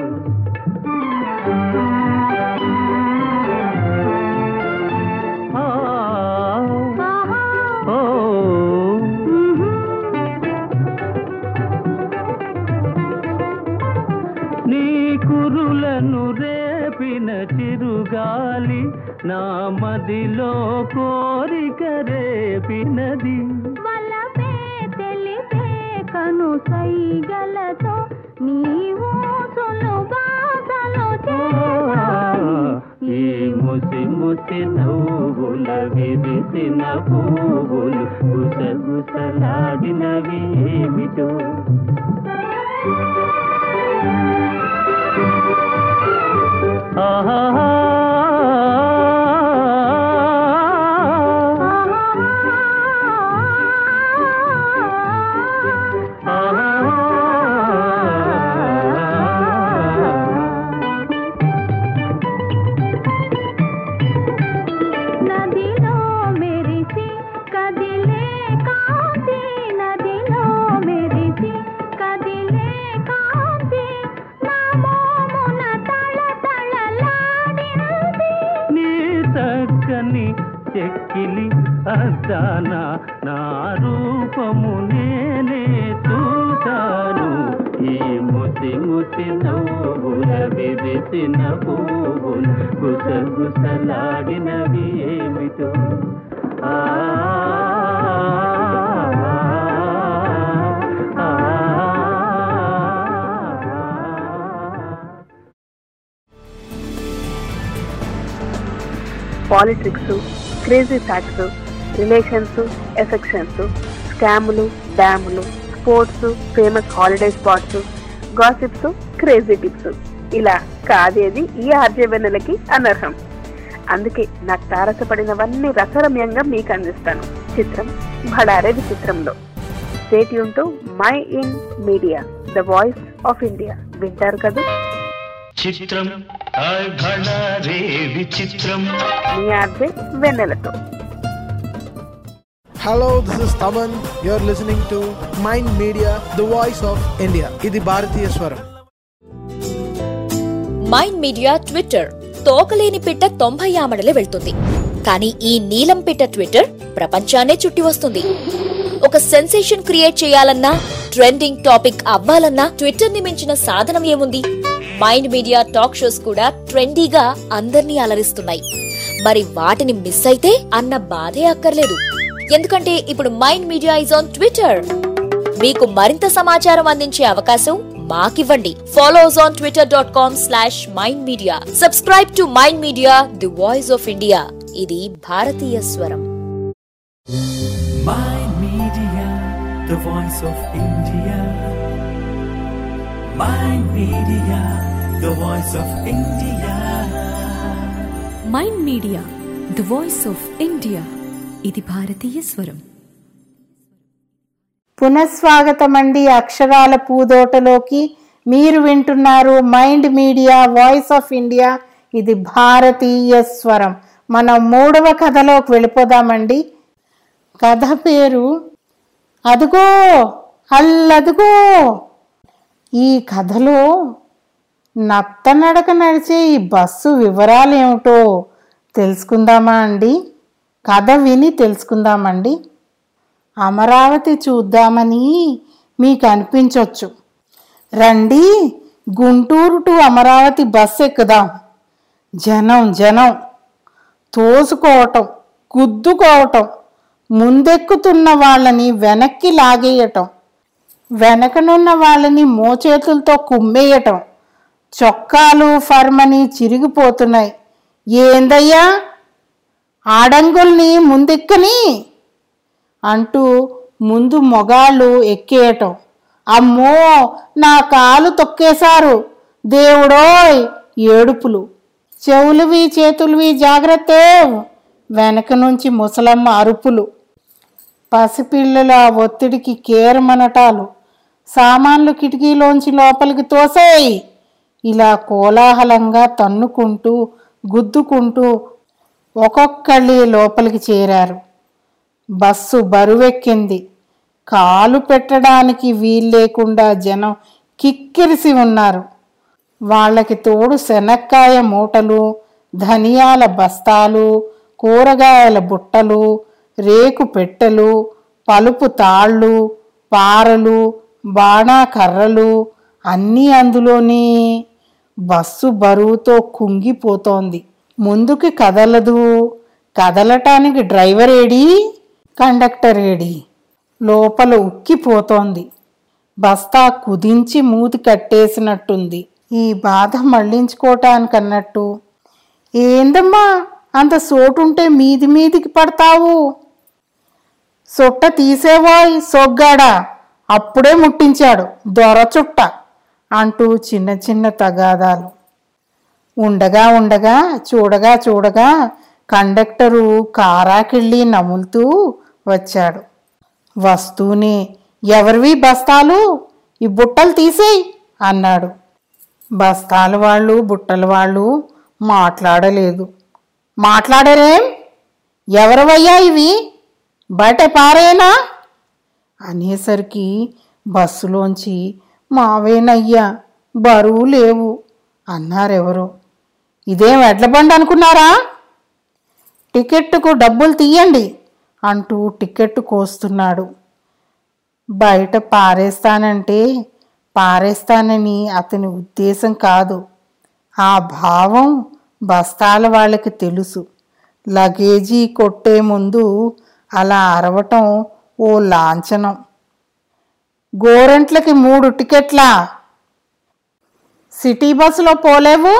Speaker 1: నా మదిలో కోరిక రేపినది
Speaker 8: వలపే తెలిపే కను సైగలతో నీవు సులుబాసలో చేరాయి
Speaker 1: ఈ ముసి ముసి నవ్వుల విరిసిన పువ్వులు గుసగుసలాడినవి ఏమిటో ఆహా
Speaker 8: నదిలో మెరిసి కదిలే కాంతి నదిలో మెరిసి కదిలే కాంతి నా మోమున తళతళలాడినది
Speaker 1: నీ చక్కని చెక్కిలి అద్దాన నా రూపము నేనే చూశాను ఈ ముసి ముసి నవ్వుల విరిసిన పువ్వులు గుసగుసలాడినవి ఏమిటో ఆ
Speaker 9: politics, crazy facts, relations, affections, స్కాములు, డ్యాములు, sports, famous holiday spots, gossips, crazy tips, ఇలా కాదేది ఈ ఆర్జవెన్నెలకి అనర్హం. అందుకే నాకు తారసపడినవన్నీ రసరమ్యంగా మీకు అందిస్తాను చిత్రం భడారే విచిత్రంలో. స్టేట్ యూన్ to Mind Media, the voice of India. వింటారు కదా?
Speaker 1: చిత్రం విచిత్రం
Speaker 9: మీ ఆర్జే వెన్నెలతో.
Speaker 10: Hello, this is Taman. You're listening to Mind Media, the voice of India. ఇది భారతీయ స్వరం.
Speaker 7: మైండ్ మీడియా ట్విట్టర్ తోకలేని పిట్ట తొంభై ఆమడలే వెళ్తుంది, కానీ ఈ నీలం పిట్ట ట్విట్టర్ ప్రపంచాన్నే చుట్టి వస్తుంది. ఒక సెన్సేషన్ క్రియేట్ చేయాలన్నా, ట్రెండింగ్ టాపిక్ అవ్వాలన్నా ట్విట్టర్ ని మించిన సాధనం ఏముంది? మైండ్ మీడియా టాక్ షోస్ కూడా ట్రెండీగా అందర్నీ అలరిస్తున్నాయి. మరి వాటిని మిస్ అయితే అన్న బాధే అక్కర్లేదు, ఎందుకంటే ఇప్పుడు Mind Media is on Twitter. మీకు మరింత సమాచారం అందించే అవకాశం మాకివ్వండి. Follow us on Twitter dot com slash Mind Media. Subscribe to Mind Media, the voice of India. ఇది భారతీయ స్వరం.
Speaker 1: Mind Media, the voice of India. Mind Media, the voice of India.
Speaker 2: Mind Media the voice of India. ఇది భారతీయ స్వరం.
Speaker 4: పునఃస్వాగతం అండి అక్షరాల పూదోటలోకి. మీరు వింటున్నారు Mind Media voice of India, ఇది భారతీయ స్వరం. మనం మూడవ కథలోకి వెళ్ళిపోదామండి. కథ పేరు అదుగో అల్లదుగో. ఈ కథలో నత్తనడక నడిచే ఈ బస్సు వివరాలు ఏమిటో తెలుసుకుందామా అండి? కథ విని తెలుసుకుందామండి. అమరావతి చూద్దామని మీకు అనిపించవచ్చు. రండి, గుంటూరు టు అమరావతి బస్సు ఎక్కుదాం. జనం జనం, తోసుకోవటం, గుద్దుకోవటం, ముందెక్కుతున్న వాళ్ళని వెనక్కి లాగేయటం, వెనకనున్న వాళ్ళని మోచేతులతో కుమ్మేయటం. చొక్కాలు ఫర్మని చిరిగిపోతున్నాయి. ఏందయ్యా ఆడంగుల్ని ముందెక్కని అంటూ ముందు మొగాళ్ళు ఎక్కేయటం. అమ్మో నా కాలు తొక్కేశారు దేవుడోయ్ ఏడుపులు. చెవులువి చేతులువి జాగ్రత్త, వెనక నుంచి ముసలమ్మ అరుపులు. పసిపిల్లల ఒత్తిడికి కేరమనటాలు. సామాన్లు కిటికీలోంచి లోపలికి తోసేయి. ఇలా కోలాహలంగా తన్నుకుంటూ గుద్దుకుంటూ ఒక్కొక్కళ్ళి లోపలికి చేరారు. బస్సు బరువెక్కింది. కాలు పెట్టడానికి వీల్లేకుండా జనం కిక్కిరిసి ఉన్నారు. వాళ్ళకి తోడు శనక్కాయ మూటలు, ధనియాల బస్తాలు, కూరగాయల బుట్టలు, రేకు పెట్టెలు, పలుపు తాళ్ళు, పారలు, బాణా కర్రలు అన్నీ అందులోనే. బస్సు బరువుతో కుంగిపోతోంది. ముందుకి కదలదు. కదలటానికి డ్రైవర్ ఏడి, కండక్టర్ ఏడి? లోపల ఉక్కిపోతోంది. బస్తా కుదించి మూతి కట్టేసినట్టుంది. ఈ బాధ మళ్ళించుకోవటానికన్నట్టు, ఏందమ్మా అంత సోటుంటే మీది మీదికి పడతావు? సొట్ట తీసేవాయ్ సొగ్గాడా, అప్పుడే ముట్టించాడు దొర చుట్ట అంటూ చిన్న చిన్న తగాదాలు. ఉండగా ఉండగా చూడగా చూడగా కండక్టరు కారాకిళ్ళి నములుతూ వచ్చాడు. వస్తూనే, ఎవరివి బస్తాలు, ఈ బుట్టలు తీసేయి అన్నాడు. బస్తాల వాళ్ళు బుట్టల వాళ్ళు మాట్లాడలేదు. మాట్లాడరేం? ఎవరివయ్యా ఇవి, బయట పారేనా అనేసరికి బస్సులోంచి మావేనయ్యా, బరువు లేవు అన్నారెవరో. ఇదేం ఎడ్లబండి అనుకున్నారా, టికెట్టుకు డబ్బులు తీయండి అంటూ టికెట్టు కోస్తున్నాడు. బయట పారేస్తానంటే పారేస్తానని అతని ఉద్దేశం కాదు. ఆ భావం బస్తాల వాళ్ళకి తెలుసు. లగేజీ కొట్టే ముందు అలా అరవటం ఓ లాంఛనం. గోరంట్లకి మూడు టికెట్లా, సిటీ బస్సులో పోలేవు,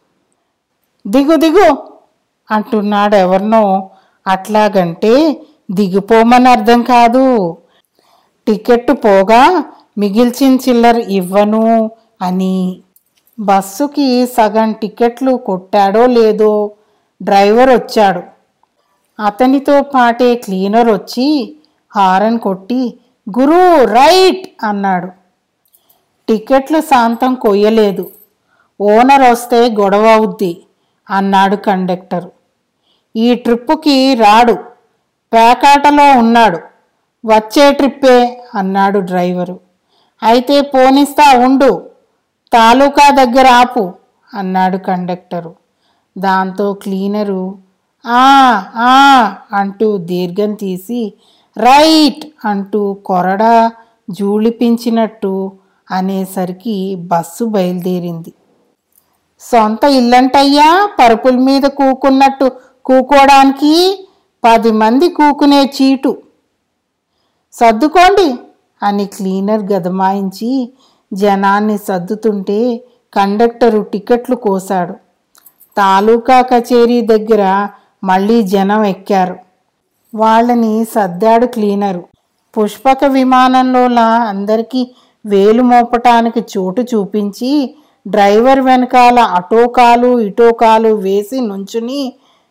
Speaker 4: దిగు దిగు అంటున్నాడు ఎవరినో. అట్లాగంటే దిగిపోమని అర్థం కాదు. టికెట్టు పోగా మిగిల్చిన చిల్లర ఇవ్వను అని. బస్సుకి సగం టికెట్లు కొట్టాడో లేదో డ్రైవర్ వచ్చాడు. అతనితో పాటే క్లీనర్ వచ్చి హారన్ కొట్టి గురు రైట్ అన్నాడు. టికెట్లు శాంతం కొయ్యలేదు. ఓనర్ వస్తే గొడవ అవుద్ది అన్నాడు కండక్టర్. ఈ ట్రిప్పుకి రాడు, పేకాటలో ఉన్నాడు, వచ్చే ట్రిప్పే అన్నాడు డ్రైవరు. అయితే పోనిస్తా ఉండు, తాలూకా దగ్గర ఆపు అన్నాడు కండక్టరు. దాంతో క్లీనరు ఆ ఆ అంటూ దీర్ఘం తీసి రైట్ అంటూ కొరడా జూళిపించినట్టు అనేసరికి బస్సు బయలుదేరింది. సొంత ఇల్లంటయ్యా, పరుపుల మీద కూకున్నట్టు కూకోడానికి పది మంది కూకునే చీటు, సర్దుకోండి అని క్లీనర్ గదమాయించి జనాన్ని సర్దుతుంటే కండక్టరు టికెట్లు కోశాడు. తాలూకా కచేరీ దగ్గర మళ్ళీ జనం ఎక్కారు. వాళ్ళని సర్దాడు క్లీనరు. పుష్పక విమానంలోలా అందరికీ వేలు మోపటానికి చోటు చూపించి డ్రైవర్ వెనకాల అటోకాలు ఇటోకాలు వేసి నుంచుని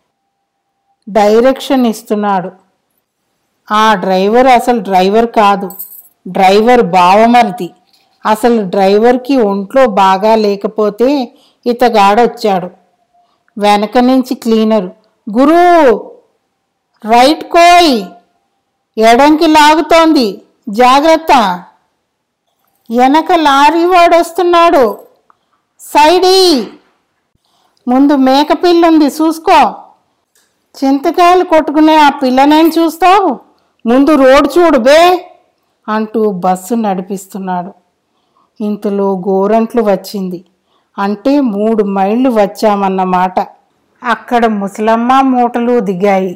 Speaker 4: డైరెక్షన్ ఇస్తున్నాడు. ఆ డ్రైవర్ అసలు డ్రైవర్ కాదు, డ్రైవర్ బావమరిది. అసలు డ్రైవర్కి ఒంట్లో బాగా లేకపోతే ఇతగాడొచ్చాడు. వెనక నుంచి క్లీనరు గురూ రైట్ కోయ్, ఎడంకి లాగుతోంది జాగ్రత్త, వెనక లారీ వాడు వస్తున్నాడు, సైడీ, ముందు మేకపిల్లుంది చూసుకో, చింతకాయలు కొట్టుకునే ఆ పిల్లనేం చూస్తావు, ముందు రోడ్ చూడు బే అంటూ బస్సు నడిపిస్తున్నాడు. ఇంతలో గోరంట్లు వచ్చింది. అంటే మూడు మైళ్ళు వచ్చామన్నమాట. అక్కడ ముసలమ్మ మూటలు దిగాయి.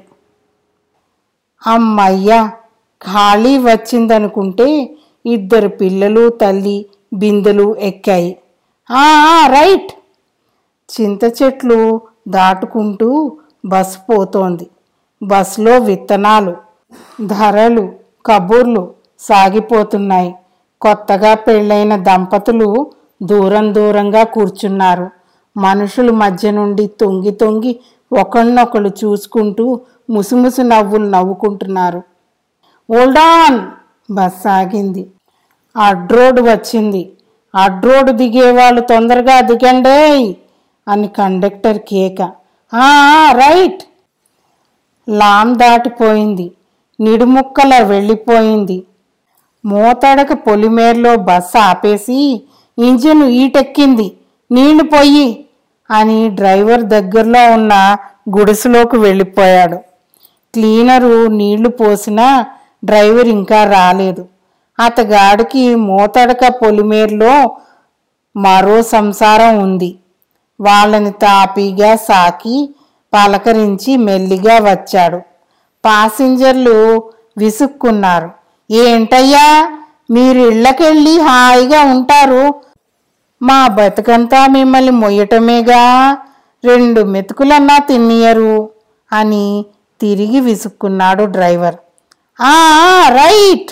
Speaker 4: అమ్మయ్యా ఖాళీ వచ్చిందనుకుంటే ఇద్దరు పిల్లలు తల్లి బిందెలు ఎక్కాయి. ఆ రైట్. చింత చెట్లు దాటుకుంటూ బస్సు పోతోంది. బస్సులో విత్తనాలు, ధరలు, కబుర్లు సాగిపోతున్నాయి. కొత్తగా పెళ్ళైన దంపతులు దూరం దూరంగా కూర్చున్నారు. మనుషుల మధ్య నుండి తొంగి తొంగి ఒకళ్ళనొకళ్ళు చూసుకుంటూ ముసుముసు నవ్వులు నవ్వుకుంటున్నారు. ఓల్డాన్ బస్ ఆగింది. అడ్రోడ్ వచ్చింది. అడ్రోడ్ దిగేవాళ్ళు తొందరగా దిగండే అని కండక్టర్ కేక. ఆ రైట్. లాం దాటిపోయింది. నిడుముక్కల వెళ్ళిపోయింది. మోతడక పొలిమేరలో బస్సు ఆపేసి ఇంజిన్ ఈటెక్కింది, నీళ్లు పొయ్యి అని డ్రైవర్ దగ్గరలో ఉన్న గుడిసెలోకి వెళ్ళిపోయాడు. క్లీనరు నీళ్లు పోసినా డ్రైవర్ ఇంకా రాలేదు. అతగాడికి మోతడక పొలిమేరలో మరో సంసారం ఉంది. వాళ్ళని తాపీగా సాకి పలకరించి మెల్లిగా వచ్చాడు. పాసింజర్లు విసుక్కున్నారు. ఏంటయ్యా, మీరు ఇళ్ళకెళ్ళి హాయిగా ఉంటారు, మా బతుకంతా మిమ్మల్ని మొయ్యటమేగా, రెండు మెతుకులన్నా తిన్నియరు అని తిరిగి విసుక్కున్నాడు డ్రైవర్. ఆ రైట్.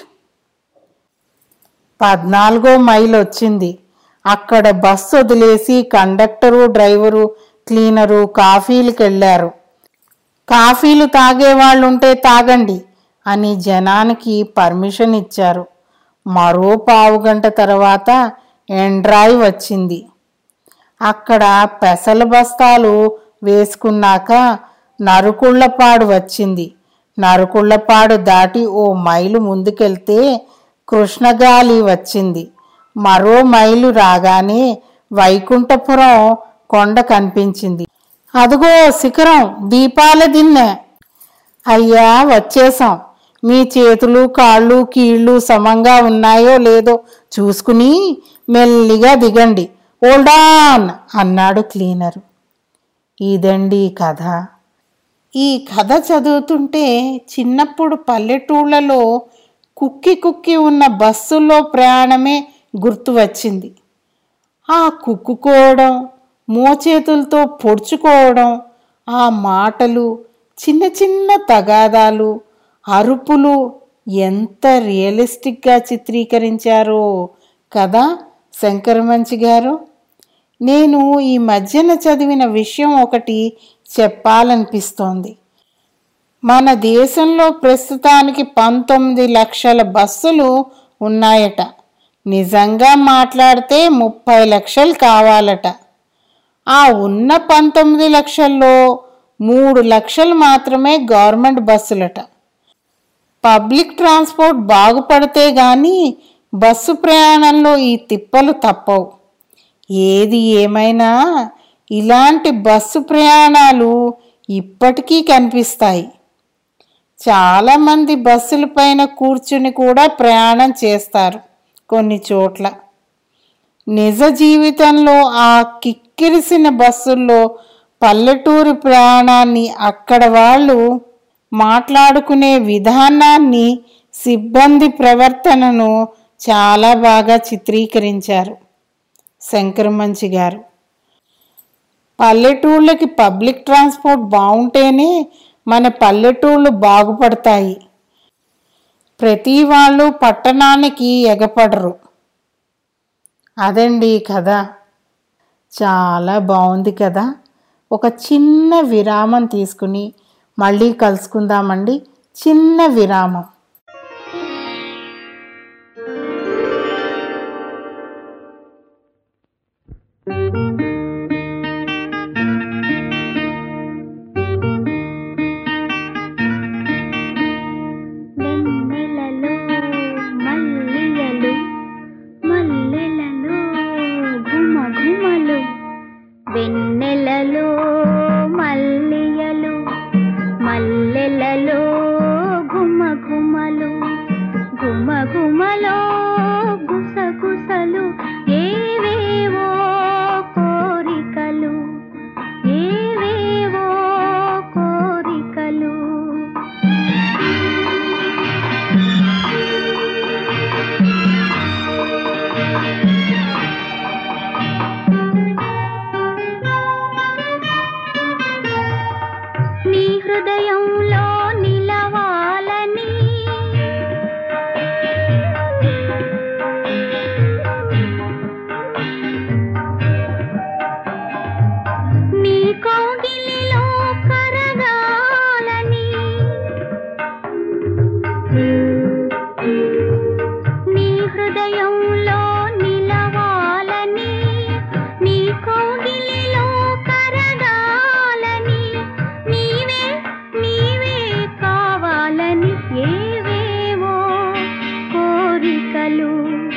Speaker 4: పద్నాలుగో మైల్ వచ్చింది. అక్కడ బస్సు వదిలేసి కండక్టరు, డ్రైవరు, క్లీనరు కాఫీలకు వెళ్ళారు. కాఫీలు తాగేవాళ్ళుంటే తాగండి అని జనానికి పర్మిషన్ ఇచ్చారు. మరో పావు గంట తర్వాత ఎండ్రాయి వచ్చింది. అక్కడ పెసల బస్తాలు వేసుకున్నాక నరుకుళ్ళపాడు వచ్చింది. నరుకుళ్ళపాడు దాటి ఓ మైలు ముందుకెళ్తే కృష్ణగాలి వచ్చింది. మరో మైలు రాగానే వైకుంఠపురం కొండ కనిపించింది. అదుగో శిఖరం, దీపాల దిన్నె. అయ్యా వచ్చేసాం, మీ చేతులు కాళ్ళు కీళ్ళు సమంగా ఉన్నాయో లేదో చూసుకుని మెల్లిగా దిగండి, ఓల్డాన్ అన్నాడు క్లీనరు. ఇదండి కథ. ఈ కథ చదువుతుంటే చిన్నప్పుడు పల్లెటూళ్ళలో కుక్కి కుక్కి ఉన్న బస్సుల్లో ప్రయాణమే గుర్తు వచ్చింది. ఆ కుక్కుకోవడం, మోచేతులతో పొడుచుకోవడం, ఆ మాటలు, చిన్న చిన్న తగాదాలు, అరుపులు ఎంత రియలిస్టిక్గా చిత్రీకరించారో కదా శంకరమంచి గారు. నేను ఈ మధ్యన చదివిన విషయం ఒకటి చెప్పాలనిపిస్తోంది. మన దేశంలో ప్రస్తుతానికి పంతొమ్మిది లక్షల బస్సులు ఉన్నాయట. నిజంగా మాట్లాడితే ముప్పై లక్షలు కావాలట. ఆ ఉన్న పంతొమ్మిది లక్షల్లో మూడు లక్షలు మాత్రమే గవర్నమెంట్ బస్సులట. పబ్లిక్ ట్రాన్స్పోర్ట్ బాగుపడితే గానీ బస్సు ప్రయాణంలో ఈ తిప్పలు తప్పవు. ఏది ఏమైనా ఇలాంటి బస్సు ప్రయాణాలు ఇప్పటికీ కనిపిస్తాయి. చాలామంది బస్సుల పైన కూర్చుని కూడా ప్రయాణం చేస్తారు కొన్ని చోట్ల. నిజ జీవితంలో ఆ కిక్కిరిసిన బస్సుల్లో పల్లెటూరు ప్రయాణాన్ని, అక్కడ వాళ్ళు మాట్లాడుకునే విధానాన్ని, సిబ్బంది ప్రవర్తనను చాలా బాగా చిత్రీకరించారు శంకరమంచి గారు. పల్లెటూళ్ళకి పబ్లిక్ ట్రాన్స్పోర్ట్ బాగుంటేనే మన పల్లెటూళ్ళు బాగుపడతాయి. ప్రతి వాళ్ళు పట్టణానికి ఎగపడరు. అదండి కథ. చాలా బాగుంది కదా. ఒక చిన్న విరామం తీసుకుని మళ్ళీ కలుసుకుందామండి. చిన్న విరామం.
Speaker 8: వెన్నెలలో మల్లియలు, మల్లెలలో ఘుమ ఘుమలు, ఘుమ ఘుమలో గుసగుసలు, ఏవేవో కోరికలు, ఏవేవో కోరికలు. నీ హృదయంలో నిలవాలని, నీ కౌగిలిలో కరగాలని, నీ హృదయంలో నిలవాలని, నీ కౌగిలిలో కరగాలని, నీవే నీవే కావాలని, ఏవేవో కోరికలు,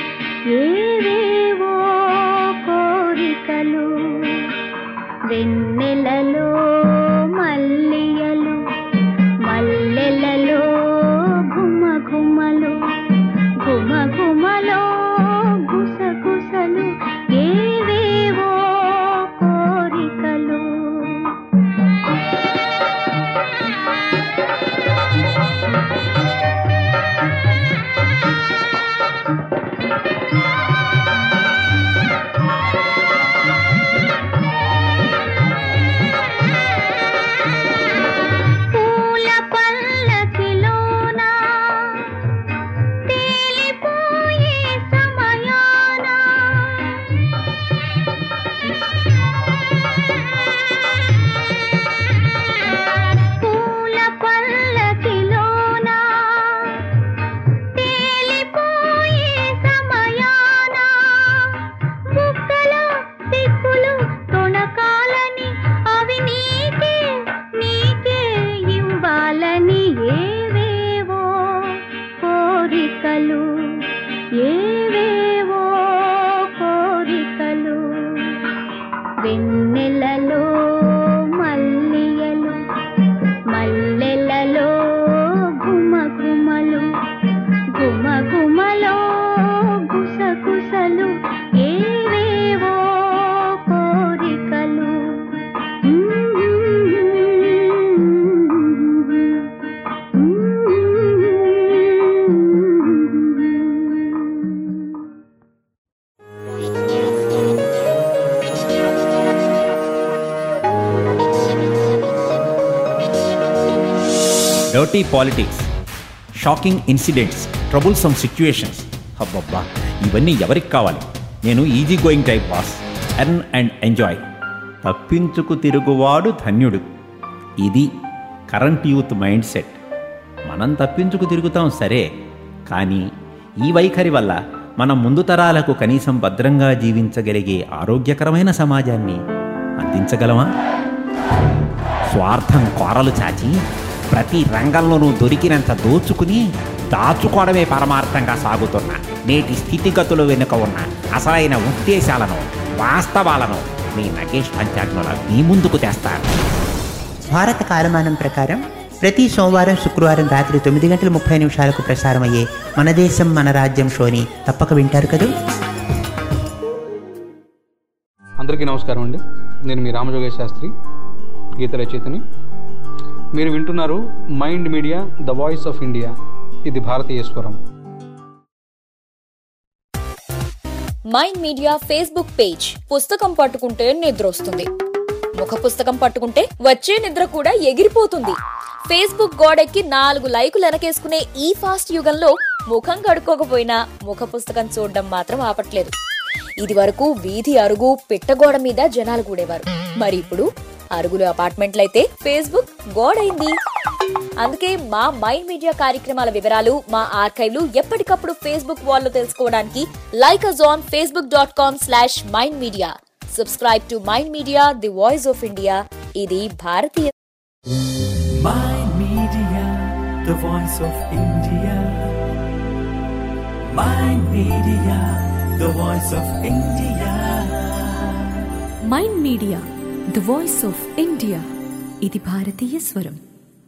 Speaker 8: ఏవేవో కోరికలు. వెన్నెలలో మల్లియలు, మల్లెలలో ఘుమ ఘుమలు, ఘుమ ఘుమలో గుసగుసలు, ఏవేవో కోరికలు.
Speaker 11: Dirty politics, shocking incidents, troublesome situations. అబ్బబ్బా, ఇవన్నీ ఎవరికి కావాలి? నేను easy going type boss. Earn and enjoy. తప్పించుకు తిరుగువాడు ధన్యుడు. ఇది కరెంట్ యూత్ మైండ్ సెట్. మనం తప్పించుకు తిరుగుతాం సరే, కానీ ఈ వైఖరి వల్ల మనం ముందు తరాలకు కనీసం భద్రంగా జీవించగలిగే ఆరోగ్యకరమైన సమాజాన్ని అందించగలమా? స్వార్థం కోరలు చాచి ప్రతి రంగంలోనూ దొరికినంత దోచుకుని దాచుకోవడమే పరమార్థంగా సాగుతున్న నేటి స్థితిగతుల వెనుక ఉన్న అసలైన ఉద్దేశాలను, వాస్తవాలను మీ నగేష్ పంచాగ్నుల మీ ముందుకు తెస్తారు.
Speaker 12: భారత కాలమానం ప్రకారం ప్రతి సోమవారం, శుక్రవారం రాత్రి తొమ్మిది గంటల ముప్పై నిమిషాలకు ప్రసారమయ్యే మన దేశం మన రాజ్యం షోని తప్పక వింటారు కదూ.
Speaker 13: అందరికీ నమస్కారం అండి. నేను మీ రామజోగేష్ శాస్త్రి, గీత రచయితని. మీరు వింటున్నారు Mind Media, the voice of India. ఇది భారతీయ స్వరం.
Speaker 7: Mind Media Facebook page. పుస్తకం పట్టుకుంటే నిద్ర వస్తుంది, ముఖ పుస్తకం పట్టుకుంటే వచ్చే నిద్ర కూడా ఎగిరిపోతుంది. ఫేస్బుక్ గోడెక్కి నాలుగు లైకులు వెనకేసుకునే ఈ ఫాస్ట్ యుగంలో ముఖం కడుక్కోకపోయినా ముఖ పుస్తకం చూడడం మాత్రం ఆపట్లేదు. ఇది వరకు వీధి అరుగు పిట్టగోడ మీద జనాలు కూడేవారు. మరి ఇప్పుడు అరుగులు అపార్ట్మెంట్లయితే ఫేస్బుక్ గోడైంది. అందుకే మా మైండ్ మీడియా కార్యక్రమాల వివరాలు, మా ఆర్కైవ్లు ఎప్పటికప్పుడు ఫేస్బుక్ వాల్లో తెలుసుకోవడానికి like us on Facebook dot com slash Mind Media. Subscribe to Mind Media, the voice of India. ఇది భారతీయ
Speaker 1: Mind Media, the voice of India. Mind Media, the voice of India.
Speaker 2: Mind Media, the voice of India. ఇది భారతీయ స్వరం.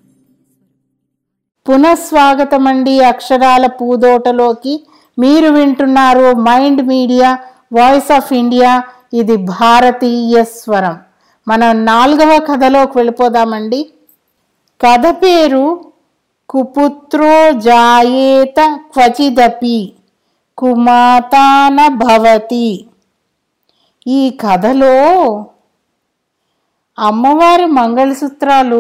Speaker 4: పునఃస్వాగతమండి అక్షరాల పూదోటలోకి. మీరు వింటున్నారు Mind Media, voice of India. ఇది భారతీయ స్వరం. మనం నాలుగవ కథలోకి వెళ్ళిపోదామండి. కథ పేరు కుపుత్రో జాయేత క్వచిదపి కుమాతాన భవతి. ఈ కథలో అమ్మవారి మంగళసూత్రాలు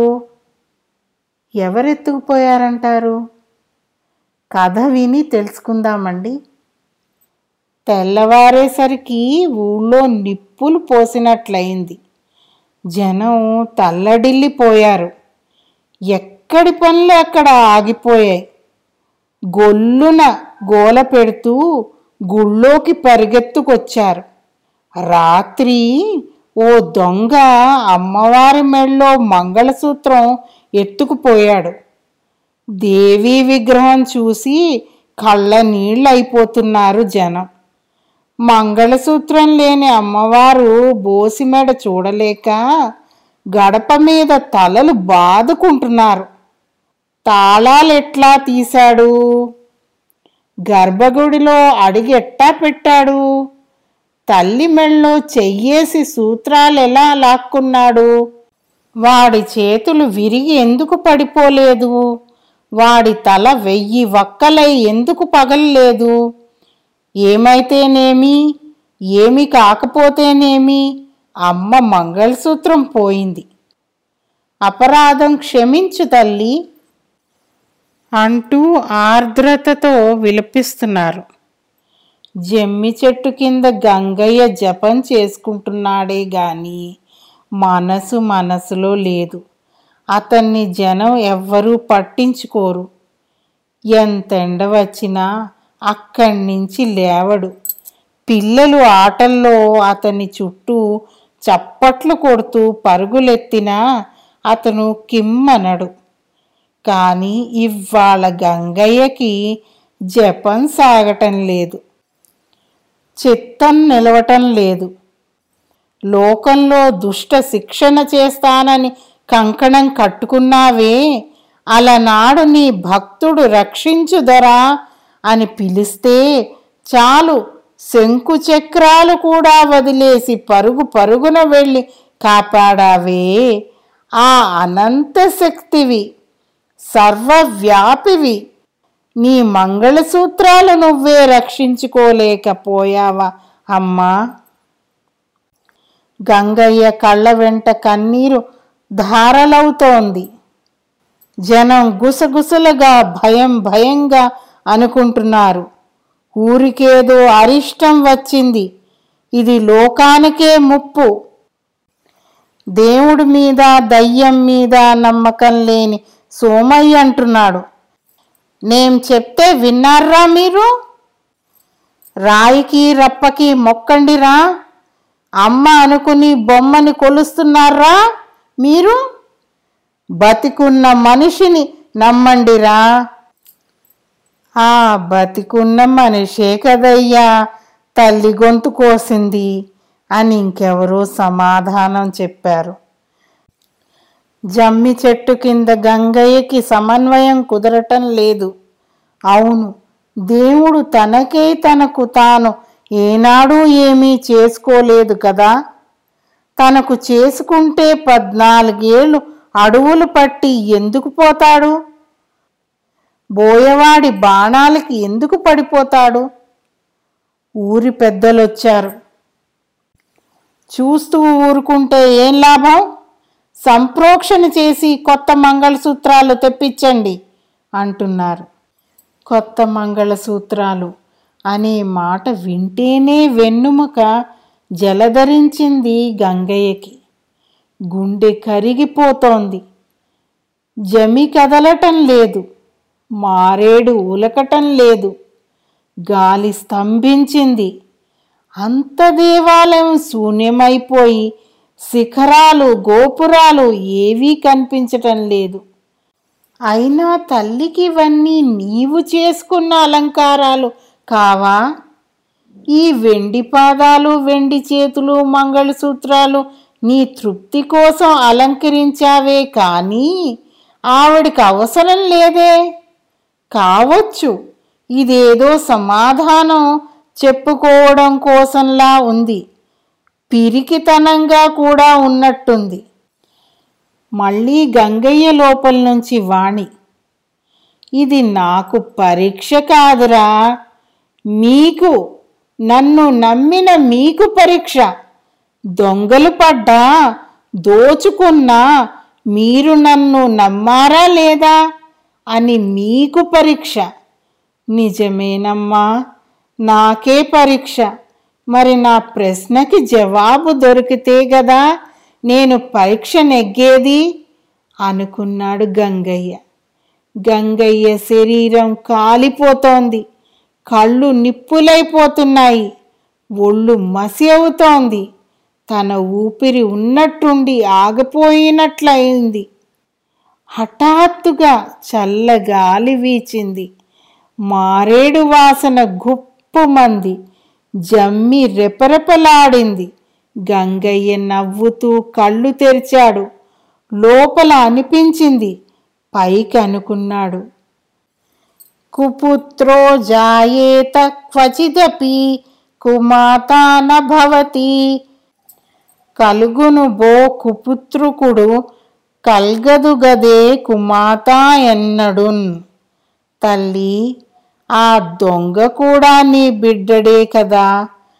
Speaker 4: ఎవరెత్తుకుపోయారంటారు? కథ విని తెలుసుకుందామండి. తెల్లవారేసరికి ఊళ్ళో నిప్పులు పోసినట్లయింది. జనం తల్లడిల్లిపోయారు. ఎక్కడి పనులు అక్కడ ఆగిపోయాయి. గొల్లున గోల పెడుతూ గుళ్ళోకి పరిగెత్తుకొచ్చారు. రాత్రి ఓ దొంగ అమ్మవారి మెళ్ళో మంగళసూత్రం ఎత్తుకుపోయాడు. దేవీ విగ్రహం చూసి కళ్ళ నీళ్ళైపోతున్నారు జనం. మంగళసూత్రం లేని అమ్మవారు బోసిమెడ చూడలేక గడప మీద తలలు బాదుకుంటున్నారు. తాళాలెట్లా తీశాడు? గర్భగుడిలో అడిగెట్టా పెట్టాడు? తల్లి మెళ్ళో చెయ్యేసి సూత్రాలెలా లాక్కున్నాడు? వాడి చేతులు విరిగి ఎందుకు పడిపోలేదు? వాడి తల వెయ్యి వక్కలై ఎందుకు పగలలేదు? ఏమైతేనేమి, ఏమి కాకపోతేనేమి, అమ్మ మంగళసూత్రం పోయింది. అపరాధం క్షమించు తల్లి అంటూ ఆర్ద్రతతో విలపిస్తున్నారు. జమ్మి చెట్టు కింద గంగయ్య జపం చేసుకుంటున్నాడే గాని మనసు మనసులో లేదు. అతన్ని జనం ఎవ్వరూ పట్టించుకోరు. ఎంతెండ వచ్చినా అక్కడి నుంచి లేవడు. పిల్లలు ఆటల్లో అతని చుట్టూ చప్పట్లు కొడుతూ పరుగులెత్తినా అతను కిమ్మనడు. కానీ ఇవాళ గంగయ్యకి జపం సాగటం లేదు, చిత్తం నిలవటం లేదు. లోకంలో దుష్ట శిక్షణ చేస్తానని కంకణం కట్టుకున్నావే, అలనాడు నీ భక్తుడు రక్షించుదరా అని పిలిస్తే చాలు, శంకు చక్రాలు కూడా వదిలేసి పరుగు పరుగున వెళ్ళి కాపాడావే. ఆ అనంత శక్తివి, సర్వవ్యాపివి. నీ మంగళసూత్రాలు నువ్వే రక్షించుకోలేకపోయావా అమ్మా? గంగయ్య కళ్ళ వెంట కన్నీరు ధారలవుతోంది. జనం గుసగుసలుగా భయం భయంగా అనుకుంటున్నారు. ఊరికేదో అరిష్టం వచ్చింది, ఇది లోకానికే ముప్పు. దేవుడి మీద దయ్యం మీద నమ్మకం లేని సోమయ్య అంటున్నాడు, నేం చెప్తే విన్నారా మీరు? రాయికి రప్పకి మొక్కండిరా, అమ్మ అనుకుని బొమ్మని కొలుస్తున్నారా మీరు? బతికున్న మనిషిని నమ్మండిరా. ఆ బతికున్న మనిషే కదయ్యా తల్లి గొంతు కోసింది అని ఇంకెవరో సమాధానం చెప్పారు. జమ్మి చెట్టు కింద గంగయ్యకి సమన్వయం కుదరటం లేదు. అవును, దేవుడు తనకే తనకు తాను ఏనాడూ ఏమీ చేసుకోలేదు కదా. తనకు చేసుకుంటే పద్నాలుగేళ్ళు అడవులు పట్టి ఎందుకు పోతాడు? బోయవాడి బాణాలకి ఎందుకు పడిపోతాడు? ఊరి పెద్దలొచ్చారు. చూస్తూ ఊరుకుంటే ఏం లాభం? సంప్రోక్షణ చేసి కొత్త మంగళసూత్రాలు తెప్పించండి అంటున్నారు. కొత్త మంగళసూత్రాలు అనే మాట వింటేనే వెన్నుముక జలధరించింది గంగయ్యకి. గుండె కరిగిపోతోంది. జమి కదలటం లేదు, మారేడు ఉలకటం లేదు, గాలి స్తంభించింది. అంత దేవాలయం శూన్యమైపోయి శిఖరాలు గోపురాలు ఏవీ కనిపించటం లేదు. అయినా తల్లికి ఇవన్నీ నీవు చేసుకున్న అలంకారాలు కావా? ఈ వెండి పాదాలు వెండి చేతులు మంగళసూత్రాలు నీ తృప్తి కోసం అలంకరించావే కానీ ఆవిడికి అవసరం లేదే. కావచ్చు, ఇదేదో సమాధానం చెప్పుకోవడం కోసంలా ఉంది, పిరికితనంగా కూడా ఉన్నట్టుంది. మళ్ళీ గంగయ్య లోపల నుంచి వాణి, ఇది నాకు పరీక్ష కాదురా, మీకు, నన్ను నమ్మిన మీకు పరీక్ష. దొంగలు పడ్డా దోచుకున్నా మీరు నన్ను నమ్మారా లేదా అని మీకు పరీక్ష. నిజమేనమ్మా, నాకే పరీక్ష. మరి నా ప్రశ్నకి జవాబు దొరికితే గదా నేను పరీక్ష నెగ్గేది అనుకున్నాడు గంగయ్య. గంగయ్య శరీరం కాలిపోతోంది, కళ్ళు నిప్పులైపోతున్నాయి, ఒళ్ళు మసి అవుతోంది. తన ఊపిరి ఉన్నట్టుండి ఆగిపోయినట్లయింది. హఠాత్తుగా చల్లగాలి వీచింది. మారేడు వాసన గుప్పుమంది. జమ్మి రెపరెపలాడింది. గంగయ్య నవ్వుతూ కళ్ళు తెరిచాడు. లోపల అనిపించింది, పైకి అనుకున్నాడు, కుపుత్రో జాయేత క్వచిదపి కుమాతా న భవతి. కలుగును బో కుపుత్రుకుడు కల్గదు గదే కుమాత ఎన్నడున్. తల్లి, ఆ దొంగ కూడా నీ బిడ్డడే కదా.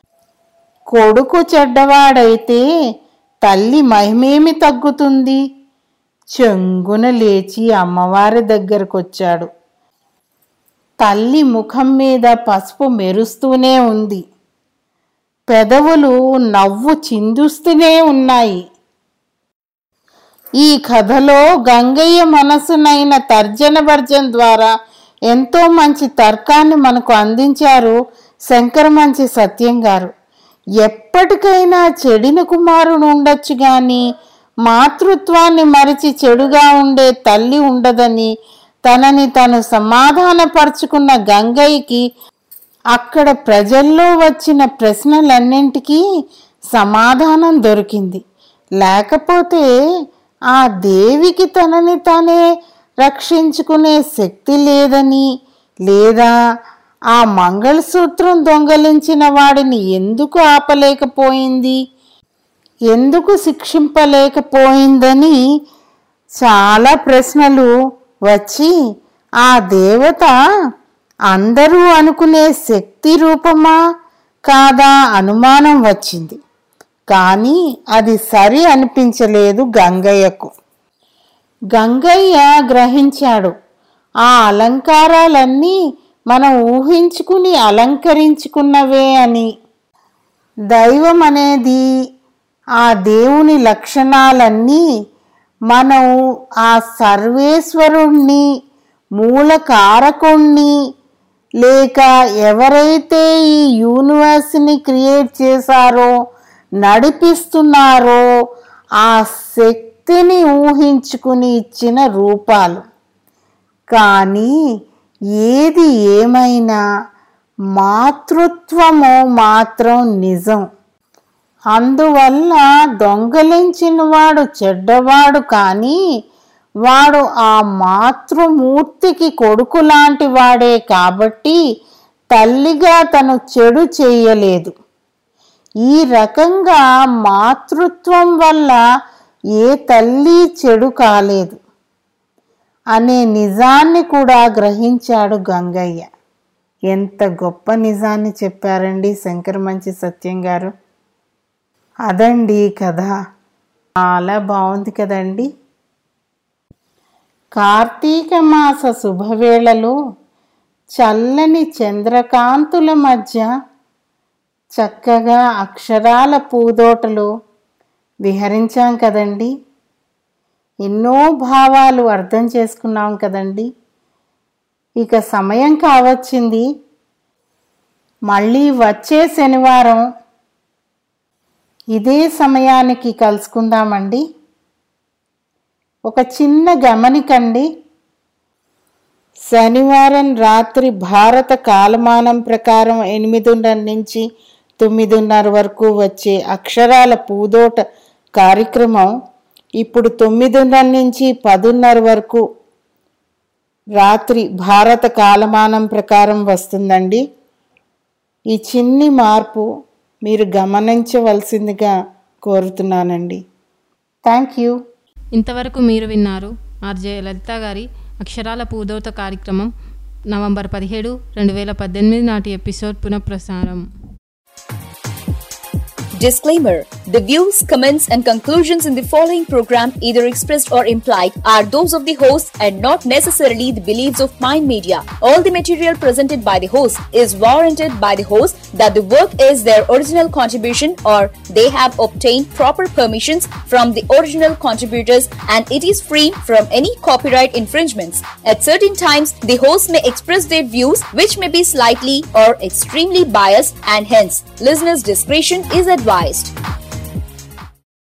Speaker 4: కొడుకు చెడ్డవాడైతే తల్లి మహిమేమి తగ్గుతుంది? చెంగున లేచి అమ్మవారి దగ్గరకొచ్చాడు. తల్లి ముఖం మీద పసుపు మెరుస్తూనే ఉంది. పెదవులు నవ్వు చిందుస్తూనే ఉన్నాయి. ఈ కథలో గంగయ్య మనసునైన తర్జన భర్జన ద్వారా ఎంతో మంచి తర్కాన్ని మనకు అందించారు శంకరమంచి సత్యం గారు. ఎప్పటికైనా చెడిన కుమారుడు ఉండొచ్చు గాని మాతృత్వాన్ని మరిచి చెడుగా ఉండే తల్లి ఉండదని తనని తను సమాధానపరుచుకున్న గంగయ్యకి అక్కడ ప్రజల్లో వచ్చిన ప్రశ్నలన్నింటికీ సమాధానం దొరికింది. లేకపోతే ఆ దేవికి తనని తానే రక్షించుకునే శక్తి లేదని, లేదా ఆ మంగళసూత్రం దొంగలించిన వాడిని ఎందుకు ఆపలేకపోయింది, ఎందుకు శిక్షింపలేకపోయిందని చాలా ప్రశ్నలు వచ్చి ఆ దేవత అందరూ అనుకునే శక్తి రూపమా కాదా అనుమానం వచ్చింది. కానీ అది సరి అనిపించలేదు గంగయ్యకు. గంగయ్య గ్రహించాడు. ఆ అలంకారాలన్నీ మనం ఊహించుకుని అలంకరించుకున్నవే అని. దైవం అనేది, ఆ దేవుని లక్షణాలన్నీ మనం ఆ సర్వేశ్వరుణ్ణి, మూలకారకుణ్ణి, లేక ఎవరైతే ఈ యూనివర్స్ని క్రియేట్ చేశారో, నడిపిస్తున్నారో ఆ శక్తిని ఊహించుకుని ఇచ్చిన రూపాలు. కానీ ఏది ఏమైనా మాతృత్వము మాత్రం నిజం. అందువల్ల దొంగలించిన వాడు చెడ్డవాడు, కానీ వాడు ఆ మాతృమూర్తికి కొడుకు లాంటి వాడే కాబట్టి తల్లిగా తను చెడు చేయలేదు. ఈ రకంగా మాతృత్వం వల్ల ఏ తల్లి చెడు కాలేదు అనే నిజాన్ని కూడా గ్రహించాడు గంగయ్య. ఎంత గొప్ప నిజాన్ని చెప్పారండి శంకరమంచి సత్యం గారు. అదండి కథ. చాలా బాగుంది కదండి. కార్తీక మాస శుభవేళలో చల్లని చంద్రకాంతుల మధ్య చక్కగా అక్షరాల పూదోటలో విహరించాం కదండి. ఎన్నో భావాలు అర్థం చేసుకున్నాం కదండి. ఇక సమయం కావచ్చింది. మళ్ళీ వచ్చే శనివారం ఇదే సమయానికి కలుసుకుందామండి. ఒక చిన్న గమనికండి. శనివారం రాత్రి భారత కాలమానం ప్రకారం ఎనిమిదిన్నర నుంచి తొమ్మిదిన్నర వరకు వచ్చే అక్షరాల పూదోట కార్యక్రమం ఇప్పుడు తొమ్మిదిన్నర నుంచి పదిన్నర వరకు రాత్రి భారత కాలమానం ప్రకారం వస్తుందండి. ఈ చిన్ని మార్పు మీరు గమనించవలసిందిగా కోరుతున్నానండి. Thank you.
Speaker 3: ఇంతవరకు మీరు విన్నారు ఆర్జే లలిత గారి అక్షరాల పూదోత కార్యక్రమం నవంబర్ పదిహేడు రెండు వేల పద్దెనిమిది నాటి ఎపిసోడ్ పునఃప్రసారం.
Speaker 7: Disclaimer: the views, comments, and conclusions in the following program, either expressed or implied, are those of the host and not necessarily the beliefs of Mind Media. All the material presented by the host is warranted by the host that the work is their original contribution or they have obtained proper permissions from the original contributors and it is free from any copyright infringements. At certain times, the host may express their views which may be slightly or extremely biased and hence listeners' discretion is advised.